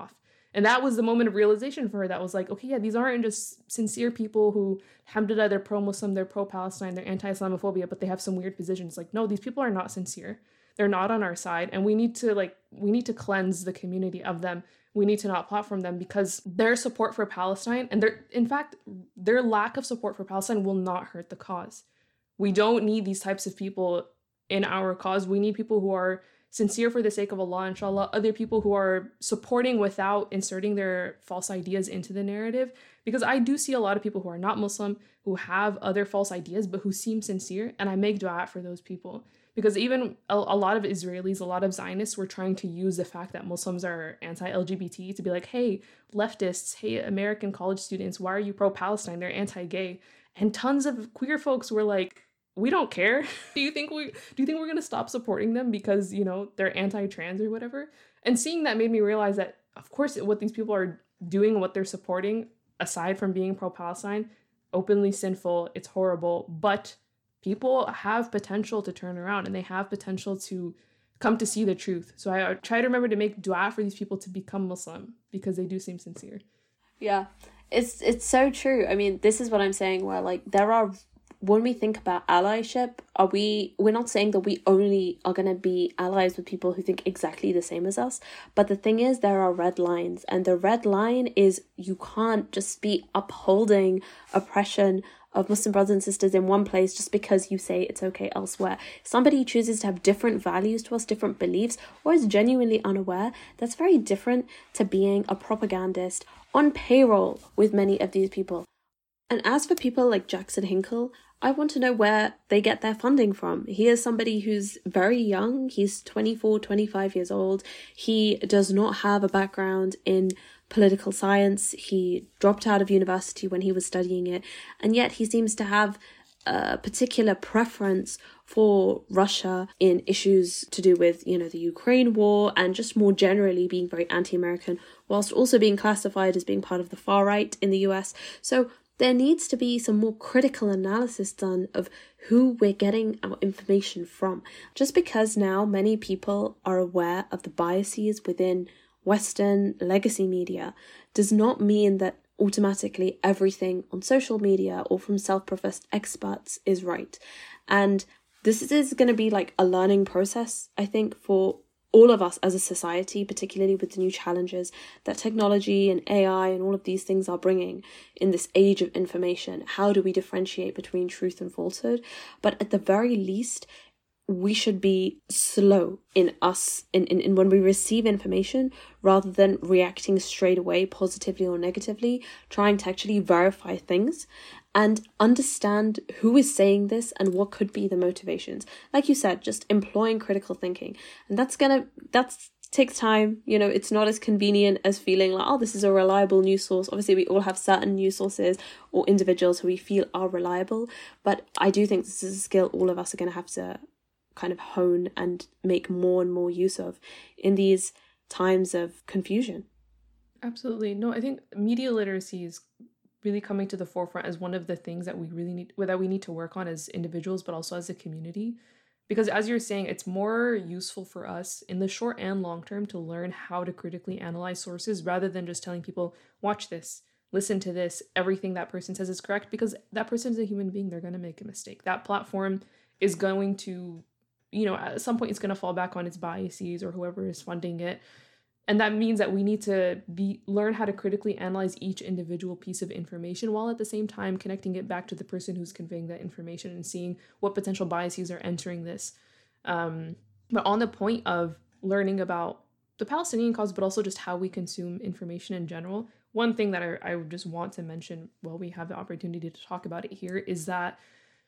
And that was the moment of realization for her. That was like, okay, yeah, these aren't just sincere people who, alhamdulillah, they're pro-Muslim, they're pro-Palestine, they're anti-Islamophobia, but they have some weird positions. Like, no, these people are not sincere. They're not on our side. And we need to like, we need to cleanse the community of them. We need to not platform them, because their support for Palestine and their, in fact, their lack of support for Palestine will not hurt the cause. We don't need these types of people in our cause. We need people who are sincere for the sake of Allah, inshallah, other people who are supporting without inserting their false ideas into the narrative. Because I do see a lot of people who are not Muslim, who have other false ideas, but who seem sincere. And I make dua for those people. Because even a, a lot of Israelis, a lot of Zionists were trying to use the fact that Muslims are anti-L G B T to be like, hey, leftists, hey, American college students, why are you pro-Palestine? They're anti-gay. And tons of queer folks were like, we don't care. Do you think we do you think we're gonna stop supporting them because, you know, they're anti-trans or whatever? And seeing that made me realize that, of course, what these people are doing, what they're supporting, aside from being pro-Palestine, openly sinful, it's horrible, but people have potential to turn around and they have potential to come to see the truth. So I try to remember to make dua for these people to become Muslim, because they do seem sincere. Yeah, it's it's so true. I mean, this is what I'm saying, where like there are, when we think about allyship, are we, we're not saying that we only are going to be allies with people who think exactly the same as us. But the thing is, there are red lines. And the red line is you can't just be upholding oppression of Muslim brothers and sisters in one place just because you say it's okay elsewhere. If somebody chooses to have different values to us, different beliefs, or is genuinely unaware, that's very different to being a propagandist on payroll with many of these people. And as for people like Jackson Hinkle, I want to know where they get their funding from. He is somebody who's very young. He's twenty-four, twenty-five years old. He does not have a background in political science. He dropped out of university when he was studying it. And yet he seems to have a particular preference for Russia in issues to do with, you know, the Ukraine war and just more generally being very anti-American, whilst also being classified as being part of the far right in the U S. So there needs to be some more critical analysis done of who we're getting our information from. Just because now many people are aware of the biases within Western legacy media does not mean that automatically everything on social media or from self-professed experts is right. And this is going to be like a learning process, I think, for all of us as a society, particularly with the new challenges that technology and A I and all of these things are bringing in this age of information. How do we differentiate between truth and falsehood? But at the very least, we should be slow in us, in, in, in when we receive information, rather than reacting straight away, positively or negatively, trying to actually verify things and understand who is saying this and what could be the motivations. Like you said, just employing critical thinking. And that's gonna, that's takes time. You know, it's not as convenient as feeling like, oh, this is a reliable news source. Obviously, we all have certain news sources or individuals who we feel are reliable. But I do think this is a skill all of us are going to have to kind of hone and make more and more use of in these times of confusion. Absolutely. No, I think media literacy is really coming to the forefront as one of the things that we really need, that we need to work on as individuals, but also as a community. Because as you're saying, it's more useful for us in the short and long term to learn how to critically analyze sources rather than just telling people, watch this, listen to this, everything that person says is correct, because that person is a human being. They're going to make a mistake. That platform is going to, you know, at some point it's going to fall back on its biases or whoever is funding it. And that means that we need to be learn how to critically analyze each individual piece of information while at the same time connecting it back to the person who's conveying that information and seeing what potential biases are entering this. Um, but on the point of learning about the Palestinian cause, but also just how we consume information in general, one thing that I, I would just want to mention while we have the opportunity to talk about it here is that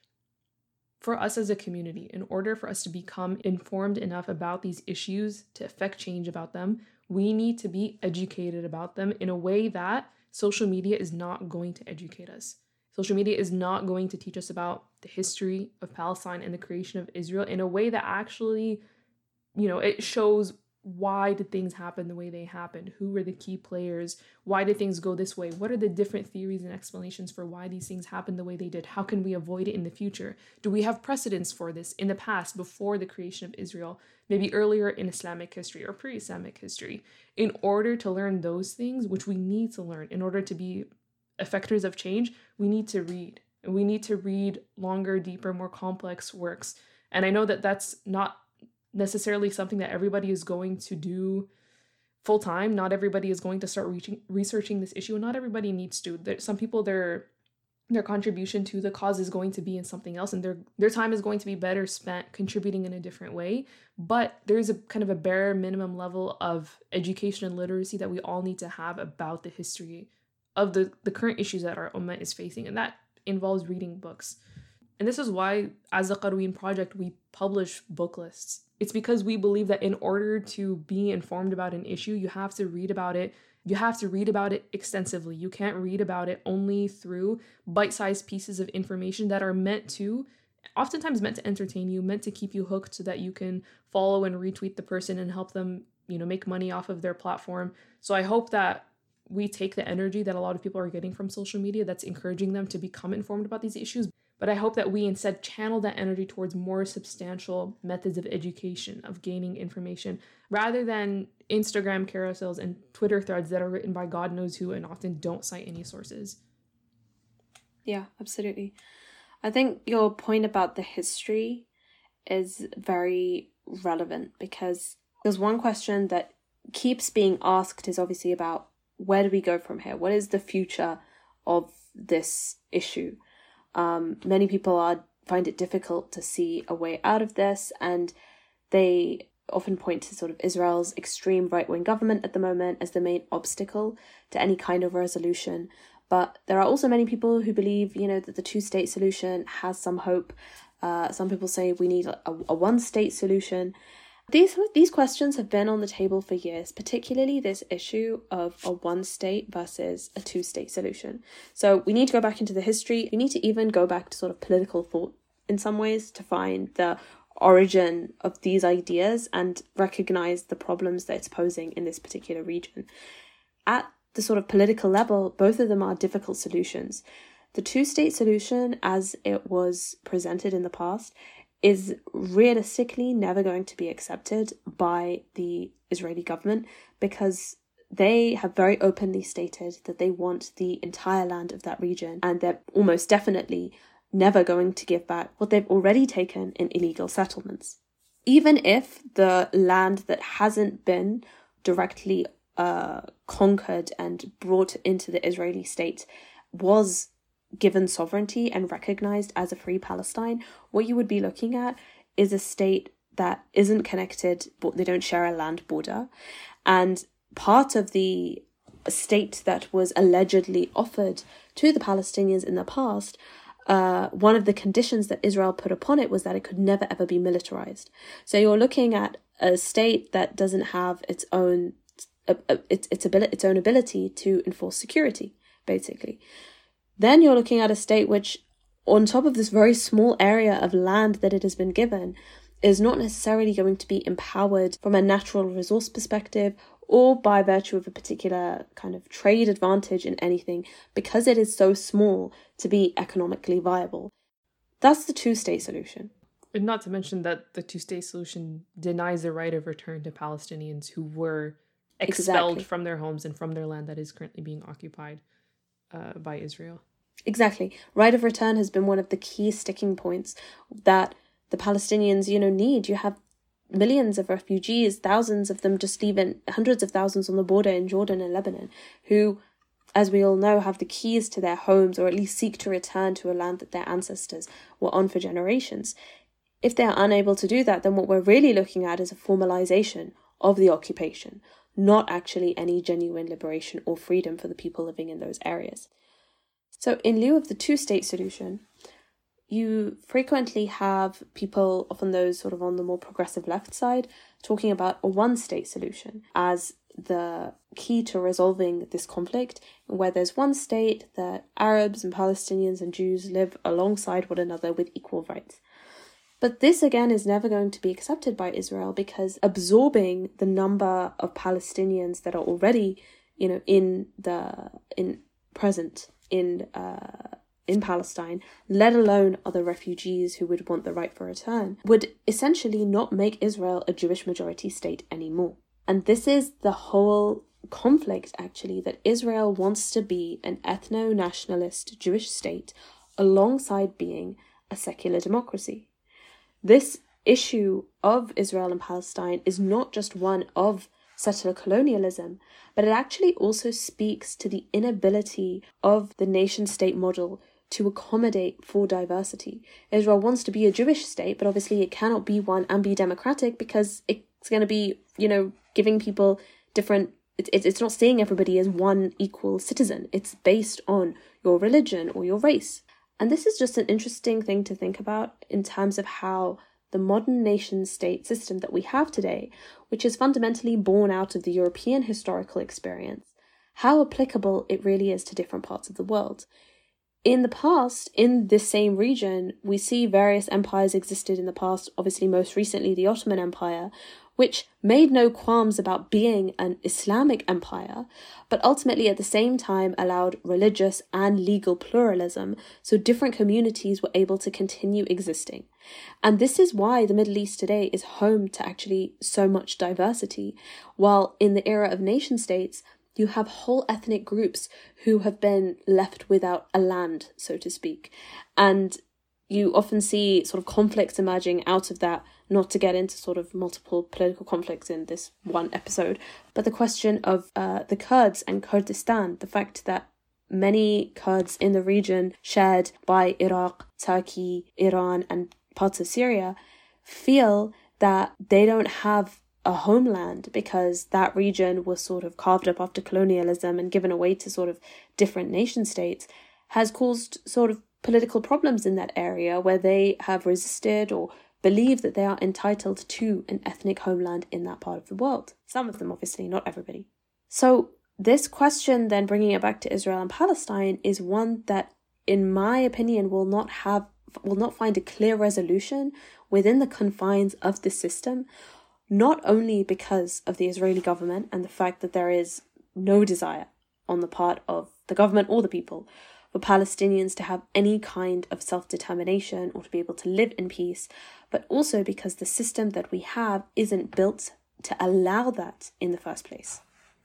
for us as a community, in order for us to become informed enough about these issues to affect change about them, we need to be educated about them in a way that social media is not going to educate us. Social media is not going to teach us about the history of Palestine and the creation of Israel in a way that actually, you know, it shows why did things happen the way they happened? Who were the key players? Why did things go this way? What are the different theories and explanations for why these things happened the way they did? How can we avoid it in the future? Do we have precedents for this in the past, before the creation of Israel, maybe earlier in Islamic history or pre-Islamic history? In order to learn those things, which we need to learn in order to be effectors of change, we need to read. And we need to read longer, deeper, more complex works. And I know that that's not necessarily something that everybody is going to do full time. Not everybody is going to start reaching, researching this issue. Not everybody needs to. There, some people, their their contribution to the cause is going to be in something else, and their their time is going to be better spent contributing in a different way. But there's a kind of a bare minimum level of education and literacy that we all need to have about the history of the, the current issues that our ummah is facing, and that involves reading books. And this is why, as the Qaraween Project, we publish book lists. It's because we believe that in order to be informed about an issue, you have to read about it. You have to read about it extensively. You can't read about it only through bite-sized pieces of information that are meant to, oftentimes meant to entertain you, meant to keep you hooked so that you can follow and retweet the person and help them, you know, make money off of their platform. So I hope that we take the energy that a lot of people are getting from social media that's encouraging them to become informed about these issues. But I hope that we instead channel that energy towards more substantial methods of education, of gaining information, rather than Instagram carousels and Twitter threads that are written by God knows who and often don't cite any sources. Yeah, absolutely. I think your point about the history is very relevant, because there's one question that keeps being asked is obviously about, where do we go from here? What is the future of this issue? Um, many people are find it difficult to see a way out of this, and they often point to sort of Israel's extreme right-wing government at the moment as the main obstacle to any kind of resolution. But there are also many people who believe, you know, that the two-state solution has some hope. Uh, some people say we need a, a one-state solution. These these questions have been on the table for years, particularly this issue of a one-state versus a two-state solution. So we need to go back into the history. We need to even go back to sort of political thought in some ways to find the origin of these ideas and recognize the problems that it's posing in this particular region. At the sort of political level, both of them are difficult solutions. The two-state solution, as it was presented in the past, is realistically never going to be accepted by the Israeli government, because they have very openly stated that they want the entire land of that region, and they're almost definitely never going to give back what they've already taken in illegal settlements. Even if the land that hasn't been directly uh, conquered and brought into the Israeli state was given sovereignty and recognized as a free Palestine, what you would be looking at is a state that isn't connected, but they don't share a land border. And part of the state that was allegedly offered to the Palestinians in the past, uh, one of the conditions that Israel put upon it was that it could never ever be militarized. So you're looking at a state that doesn't have its own uh, uh, its its ability its own ability to enforce security, basically. Then you're looking at a state which, on top of this very small area of land that it has been given, is not necessarily going to be empowered from a natural resource perspective or by virtue of a particular kind of trade advantage in anything, because it is so small to be economically viable. That's the two-state solution. And not to mention that the two-state solution denies the right of return to Palestinians who were expelled exactly. from their homes and from their land that is currently being occupied uh, by Israel. Exactly. Right of return has been one of the key sticking points that the Palestinians, you know, need. You have millions of refugees, thousands of them just even, hundreds of thousands on the border in Jordan and Lebanon, who, as we all know, have the keys to their homes, or at least seek to return to a land that their ancestors were on for generations. If they are unable to do that, then what we're really looking at is a formalization of the occupation, not actually any genuine liberation or freedom for the people living in those areas. So in lieu of the two-state solution, you frequently have people, often those sort of on the more progressive left side, talking about a one-state solution as the key to resolving this conflict, where there's one state that Arabs and Palestinians and Jews live alongside one another with equal rights. But this, again, is never going to be accepted by Israel, because absorbing the number of Palestinians that are already, you know, in the in present in uh, in Palestine, let alone other refugees who would want the right for return, would essentially not make Israel a Jewish majority state anymore. And this is the whole conflict, actually, that Israel wants to be an ethno-nationalist Jewish state alongside being a secular democracy. This issue of Israel and Palestine is not just one of settler colonialism, but it actually also speaks to the inability of the nation-state model to accommodate for diversity. Israel wants to be a Jewish state, but obviously it cannot be one and be democratic, because it's going to be, you know, giving people different... It's, it's not seeing everybody as one equal citizen. It's based on your religion or your race. And this is just an interesting thing to think about in terms of how the modern nation-state system that we have today, which is fundamentally born out of the European historical experience, how applicable it really is to different parts of the world. In the past, in this same region, we see various empires existed in the past, obviously most recently the Ottoman Empire, which made no qualms about being an Islamic empire, but ultimately at the same time allowed religious and legal pluralism, so different communities were able to continue existing. And this is why the Middle East today is home to actually so much diversity, while in the era of nation states, you have whole ethnic groups who have been left without a land, so to speak. And you often see sort of conflicts emerging out of that, not to get into sort of multiple political conflicts in this one episode, but the question of uh, the Kurds and Kurdistan, the fact that many Kurds in the region shared by Iraq, Turkey, Iran, and parts of Syria feel that they don't have a homeland because that region was sort of carved up after colonialism and given away to sort of different nation states, has caused sort of political problems in that area where they have resisted or believe that they are entitled to an ethnic homeland in that part of the world. Some of them, obviously, not everybody. So this question, then bringing it back to Israel and Palestine, is one that, in my opinion, will not have will not find a clear resolution within the confines of the system, not only because of the Israeli government and the fact that there is no desire on the part of the government or the people for Palestinians to have any kind of self-determination or to be able to live in peace, but also because the system that we have isn't built to allow that in the first place.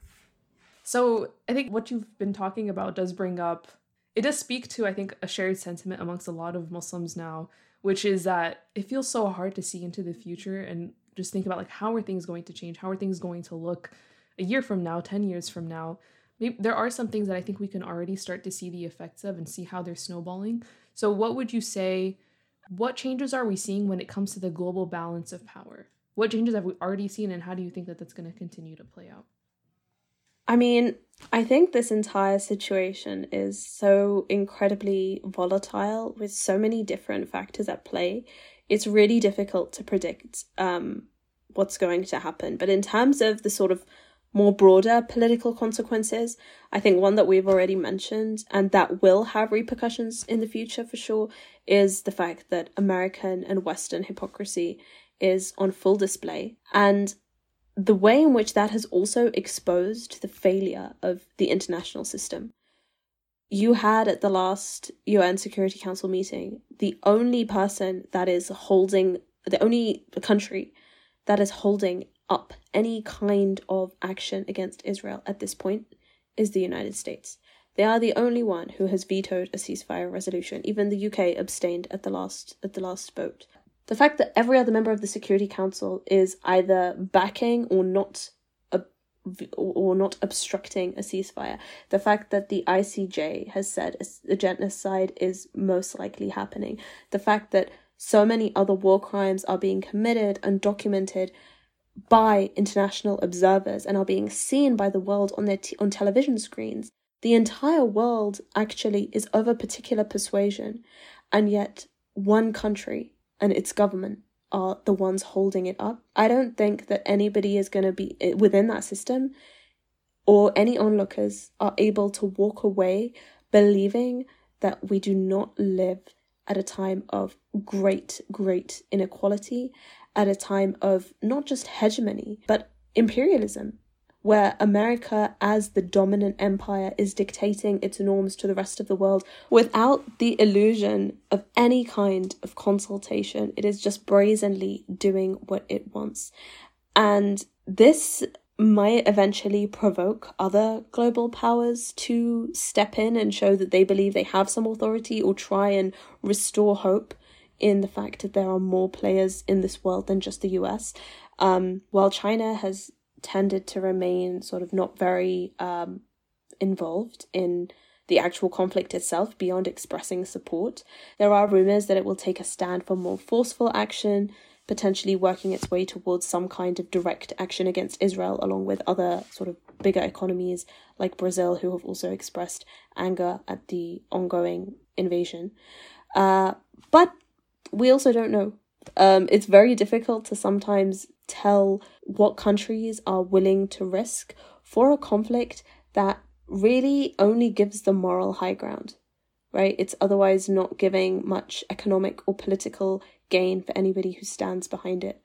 So I think what you've been talking about does bring up, it does speak to, I think, a shared sentiment amongst a lot of Muslims now, which is that it feels so hard to see into the future and just think about, like, how are things going to change? How are things going to look a year from now, ten years from now? Maybe there are some things that I think we can already start to see the effects of and see how they're snowballing. So what would you say, what changes are we seeing when it comes to the global balance of power? What changes have we already seen, and how do you think that that's going to continue to play out? I mean, I think this entire situation is so incredibly volatile with so many different factors at play. It's really difficult to predict um, what's going to happen. But in terms of the sort of more broader political consequences, I think one that we've already mentioned and that will have repercussions in the future for sure is the fact that American and Western hypocrisy is on full display, and the way in which that has also exposed the failure of the international system. You had at the last U N Security Council meeting, the only person that is holding, the only country that is holding up any kind of action against Israel at this point is the United States. They are the only one who has vetoed a ceasefire resolution. Even the U K abstained at the last at the last vote. The fact that every other member of the Security Council is either backing or not or not obstructing a ceasefire. The fact that the I C J has said a genocide is most likely happening. The fact that so many other war crimes are being committed and documented by international observers and are being seen by the world on their t- on television screens. The entire world actually is of a particular persuasion, and yet one country and its government are the ones holding it up. I don't think that anybody is going to be within that system, or any onlookers are able to walk away believing that we do not live at a time of great, great inequality, at a time of not just hegemony, but imperialism, where America as the dominant empire is dictating its norms to the rest of the world without the illusion of any kind of consultation. It is just brazenly doing what it wants. And this might eventually provoke other global powers to step in and show that they believe they have some authority, or try and restore hope in the fact that there are more players in this world than just the U S. Um, while China has tended to remain sort of not very um, involved in the actual conflict itself beyond expressing support, there are rumours that it will take a stand for more forceful action, potentially working its way towards some kind of direct action against Israel, along with other sort of bigger economies like Brazil, who have also expressed anger at the ongoing invasion. Uh, but we also don't know. Um, it's very difficult to sometimes tell what countries are willing to risk for a conflict that really only gives the moral high ground, right? It's otherwise not giving much economic or political gain for anybody who stands behind it.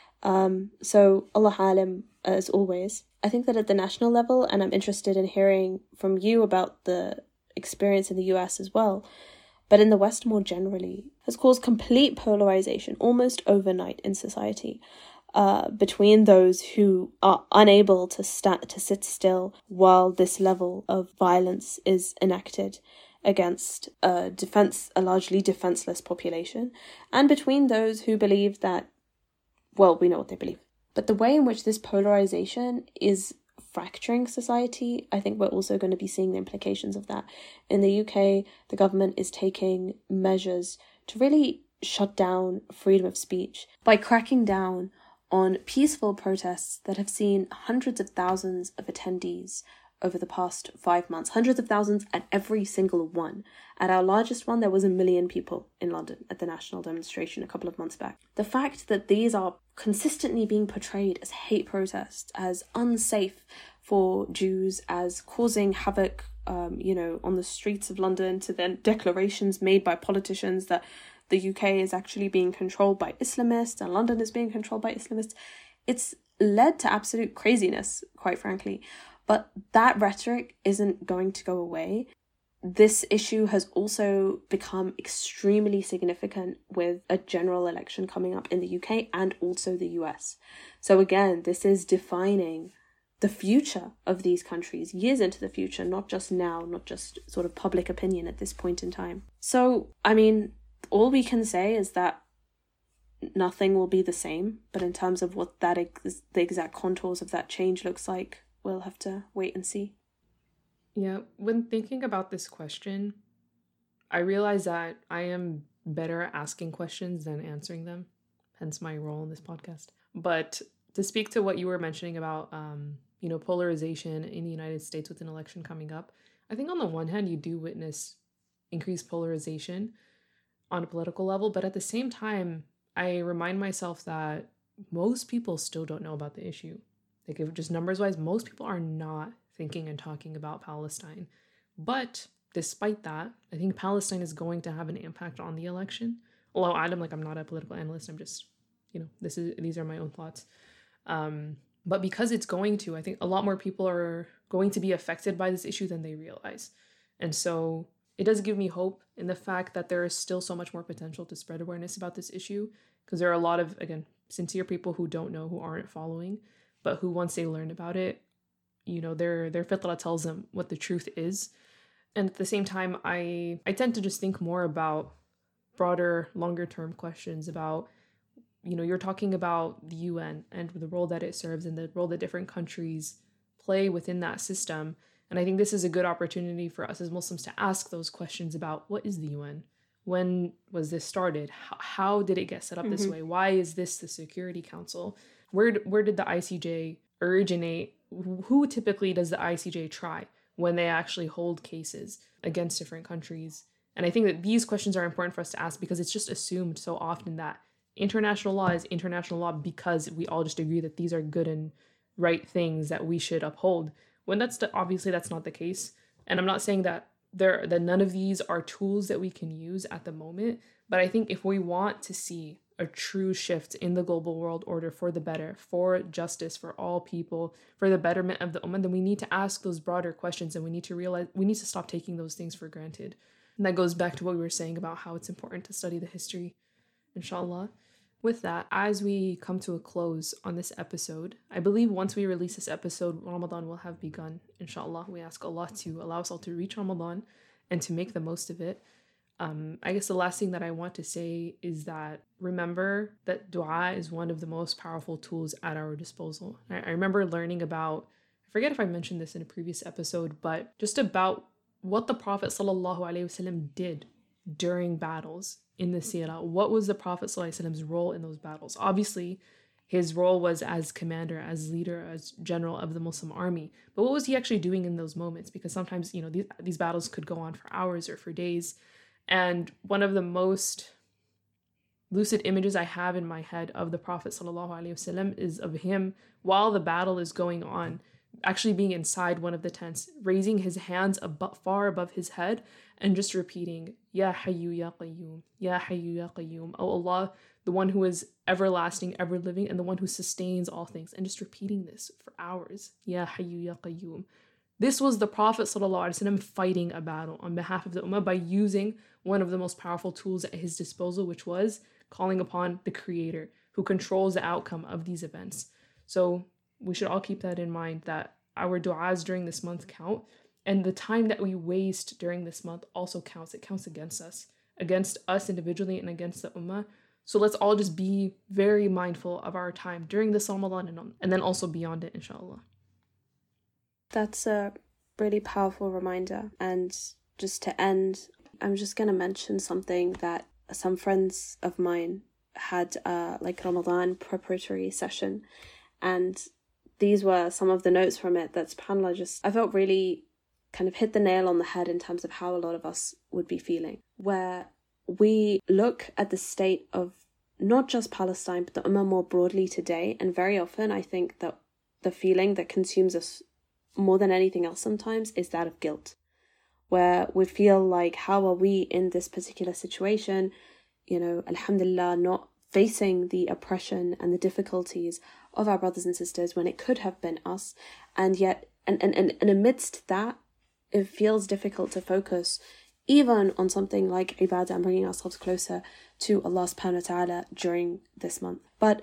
Um, so Allah alam, as always. I think that at the national level, and I'm interested in hearing from you about the experience in the U S as well, but in the West more generally, has caused complete polarization almost overnight in society, uh, between those who are unable to sta- to sit still while this level of violence is enacted against a defense, a largely defenseless population, and between those who believe that, well, we know what they believe. But the way in which this polarization is fracturing society, I think we're also going to be seeing the implications of that. In the U K, the government is taking measures to really shut down freedom of speech by cracking down on peaceful protests that have seen hundreds of thousands of attendees over the past five months, hundreds of thousands at every single one. At our largest one, there was a million people in London at the national demonstration a couple of months back. The fact that these are consistently being portrayed as hate protests, as unsafe for Jews, as causing havoc, um, you know, on the streets of London, to then declarations made by politicians that the U K is actually being controlled by Islamists and London is being controlled by Islamists. It's led to absolute craziness, quite frankly. But that rhetoric isn't going to go away. This issue has also become extremely significant with a general election coming up in the U K and also the U S. So again, this is defining the future of these countries years into the future, not just now, not just sort of public opinion at this point in time. So, I mean, all we can say is that nothing will be the same, but in terms of what that ex- the exact contours of that change looks like, we'll have to wait and see. Yeah, when thinking about this question, I realize that I am better at asking questions than answering them, hence my role in this podcast. But to speak to what you were mentioning about, um, you know, polarization in the United States with an election coming up, I think on the one hand, you do witness increased polarization on a political level, but at the same time, I remind myself that most people still don't know about the issue. Like, if just numbers wise, most people are not thinking and talking about Palestine. But despite that, I think Palestine is going to have an impact on the election. Although Adam, like, I'm not a political analyst. I'm just, you know, this is these are my own thoughts. Um, but because it's going to, I think a lot more people are going to be affected by this issue than they realize. And so it does give me hope in the fact that there is still so much more potential to spread awareness about this issue, because there are a lot of, again, sincere people who don't know, who aren't following, but who, once they learn about it, you know, their their fitrah tells them what the truth is. And at the same time, I I tend to just think more about broader, longer term questions about, you know, you're talking about the U N and the role that it serves and the role that different countries play within that system. And I think this is a good opportunity for us as Muslims to ask those questions about, what is the U N? When was this started? How, how did it get set up mm-hmm. this way? Why is this the Security Council? Where where did the I C J originate? Who typically does the I C J try when they actually hold cases against different countries? And I think that these questions are important for us to ask, because it's just assumed so often that international law is international law because we all just agree that these are good and right things that we should uphold, when that's the, obviously that's not the case. And I'm not saying that there that none of these are tools that we can use at the moment, But I think if we want to see a true shift in the global world order for the better, for justice, for all people, for the betterment of the ummah, then we need to ask those broader questions, and we need to realize, we need to stop taking those things for granted. And that goes back to what we were saying about how it's important to study the history, inshallah. With that, as we come to a close on this episode, I believe once we release this episode, Ramadan will have begun, inshallah. We ask Allah to allow us all to reach Ramadan and to make the most of it. Um, I guess the last thing that I want to say is that remember that dua is one of the most powerful tools at our disposal. I, I remember learning about, I forget if I mentioned this in a previous episode, but just about what the Prophet sallallahu alaihi wasallam did during battles in the seerah. What was the Prophet sallallahu alaihi wasallam's role in those battles? Obviously, his role was as commander, as leader, as general of the Muslim army. But what was he actually doing in those moments? Because sometimes, you know, these, these battles could go on for hours or for days. And one of the most lucid images I have in my head of the Prophet sallallahu alaihi wasallam is of him while the battle is going on, actually being inside one of the tents, raising his hands above, far above his head, and just repeating, Ya Hayyu Ya Qayyum, Ya Hayyu Ya Qayyum, O Allah, the one who is everlasting, ever living, and the one who sustains all things, and just repeating this for hours, Ya Hayyu Ya Qayyum. This was the Prophet ﷺ fighting a battle on behalf of the Ummah by using one of the most powerful tools at his disposal, which was calling upon the Creator who controls the outcome of these events. So we should all keep that in mind, that our du'as during this month count, and the time that we waste during this month also counts. It counts against us, against us individually and against the Ummah. So let's all just be very mindful of our time during this Ramadan and, and then also beyond it, inshallah. That's a really powerful reminder. And just to end, I'm just going to mention something that some friends of mine had uh, like Ramadan preparatory session. And these were some of the notes from it that, subhanAllah, just, I felt really kind of hit the nail on the head in terms of how a lot of us would be feeling. Where we look at the state of not just Palestine, but the Ummah more broadly today. And very often I think that the feeling that consumes us more than anything else sometimes is that of guilt, where we feel like, how are we in this particular situation, you know, alhamdulillah, not facing the oppression and the difficulties of our brothers and sisters when it could have been us. And yet, and, and, and, and amidst that, it feels difficult to focus even on something like ibadah and bringing ourselves closer to Allah subhanahu wa ta'ala during this month. But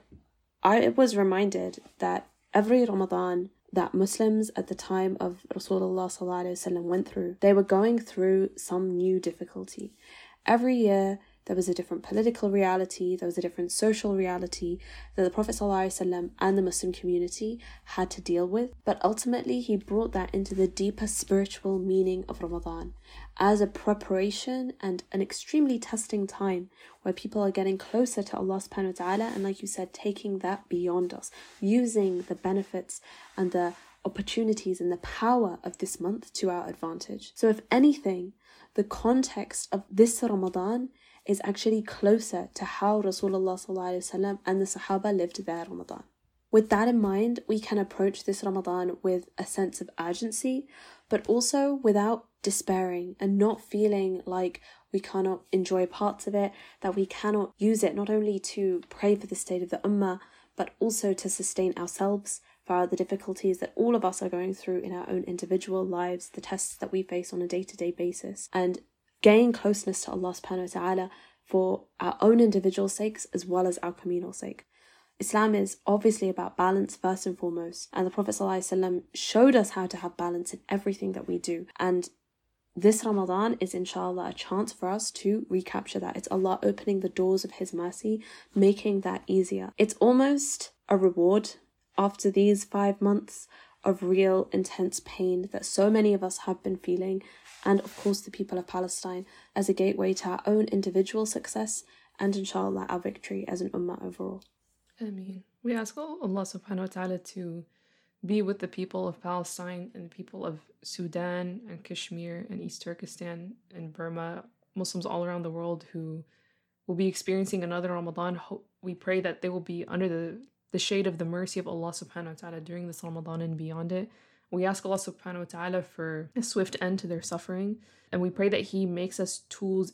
I was reminded that every Ramadan that Muslims at the time of Rasulullah sallallahu alaihi wasallam went through, they were going through some new difficulty. Every year there was a different political reality, there was a different social reality that the Prophet sallallahu alaihi wasallam and the Muslim community had to deal with. But ultimately he brought that into the deeper spiritual meaning of Ramadan as a preparation and an extremely testing time where people are getting closer to Allah subhanahu wa ta'ala, and like you said, taking that beyond us, using the benefits and the opportunities and the power of this month to our advantage. So if anything, the context of this Ramadan is actually closer to how Rasulullah sallallahu alaihi wasallam and the Sahaba lived their Ramadan. With that in mind, we can approach this Ramadan with a sense of urgency, but also without despairing and not feeling like we cannot enjoy parts of it, that we cannot use it not only to pray for the state of the Ummah, but also to sustain ourselves for the difficulties that all of us are going through in our own individual lives, the tests that we face on a day-to-day basis, and gain closeness to Allah subhanahu wa ta'ala for our own individual sakes as well as our communal sake. Islam is obviously about balance first and foremost, and the Prophet ﷺ showed us how to have balance in everything that we do. And this Ramadan is inshallah a chance for us to recapture that. It's Allah opening the doors of His mercy, making that easier. It's almost a reward after these five months of real intense pain that so many of us have been feeling, and of course the people of Palestine, as a gateway to our own individual success and inshallah our victory as an ummah overall. Ameen. We ask Allah subhanahu wa ta'ala to be with the people of Palestine and the people of Sudan and Kashmir and East Turkestan and Burma, Muslims all around the world who will be experiencing another Ramadan. We pray that they will be under the, the shade of the mercy of Allah subhanahu wa ta'ala during this Ramadan and beyond it. We ask Allah subhanahu wa ta'ala for a swift end to their suffering, and we pray that He makes us tools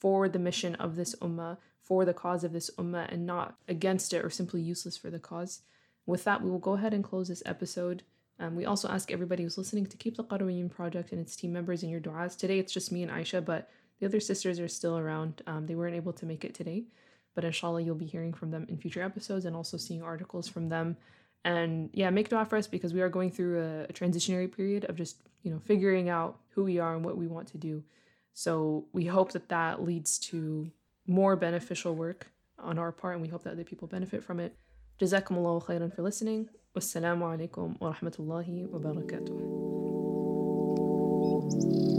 for the mission of this ummah, for the cause of this ummah, and not against it or simply useless for the cause. With that, we will go ahead and close this episode. Um, we also ask everybody who's listening to keep the Qarawiyyin Project and its team members in your du'as. Today it's just me and Aisha, but the other sisters are still around. Um, they weren't able to make it today, but inshallah you'll be hearing from them in future episodes and also seeing articles from them. And yeah, make dua for us because we are going through a, a transitionary period of just, you know, figuring out who we are and what we want to do. So we hope that that leads to more beneficial work on our part, and we hope that other people benefit from it. Jazakumullahu khairan for listening. Wassalamu alaikum wa rahmatullahi wa barakatuh.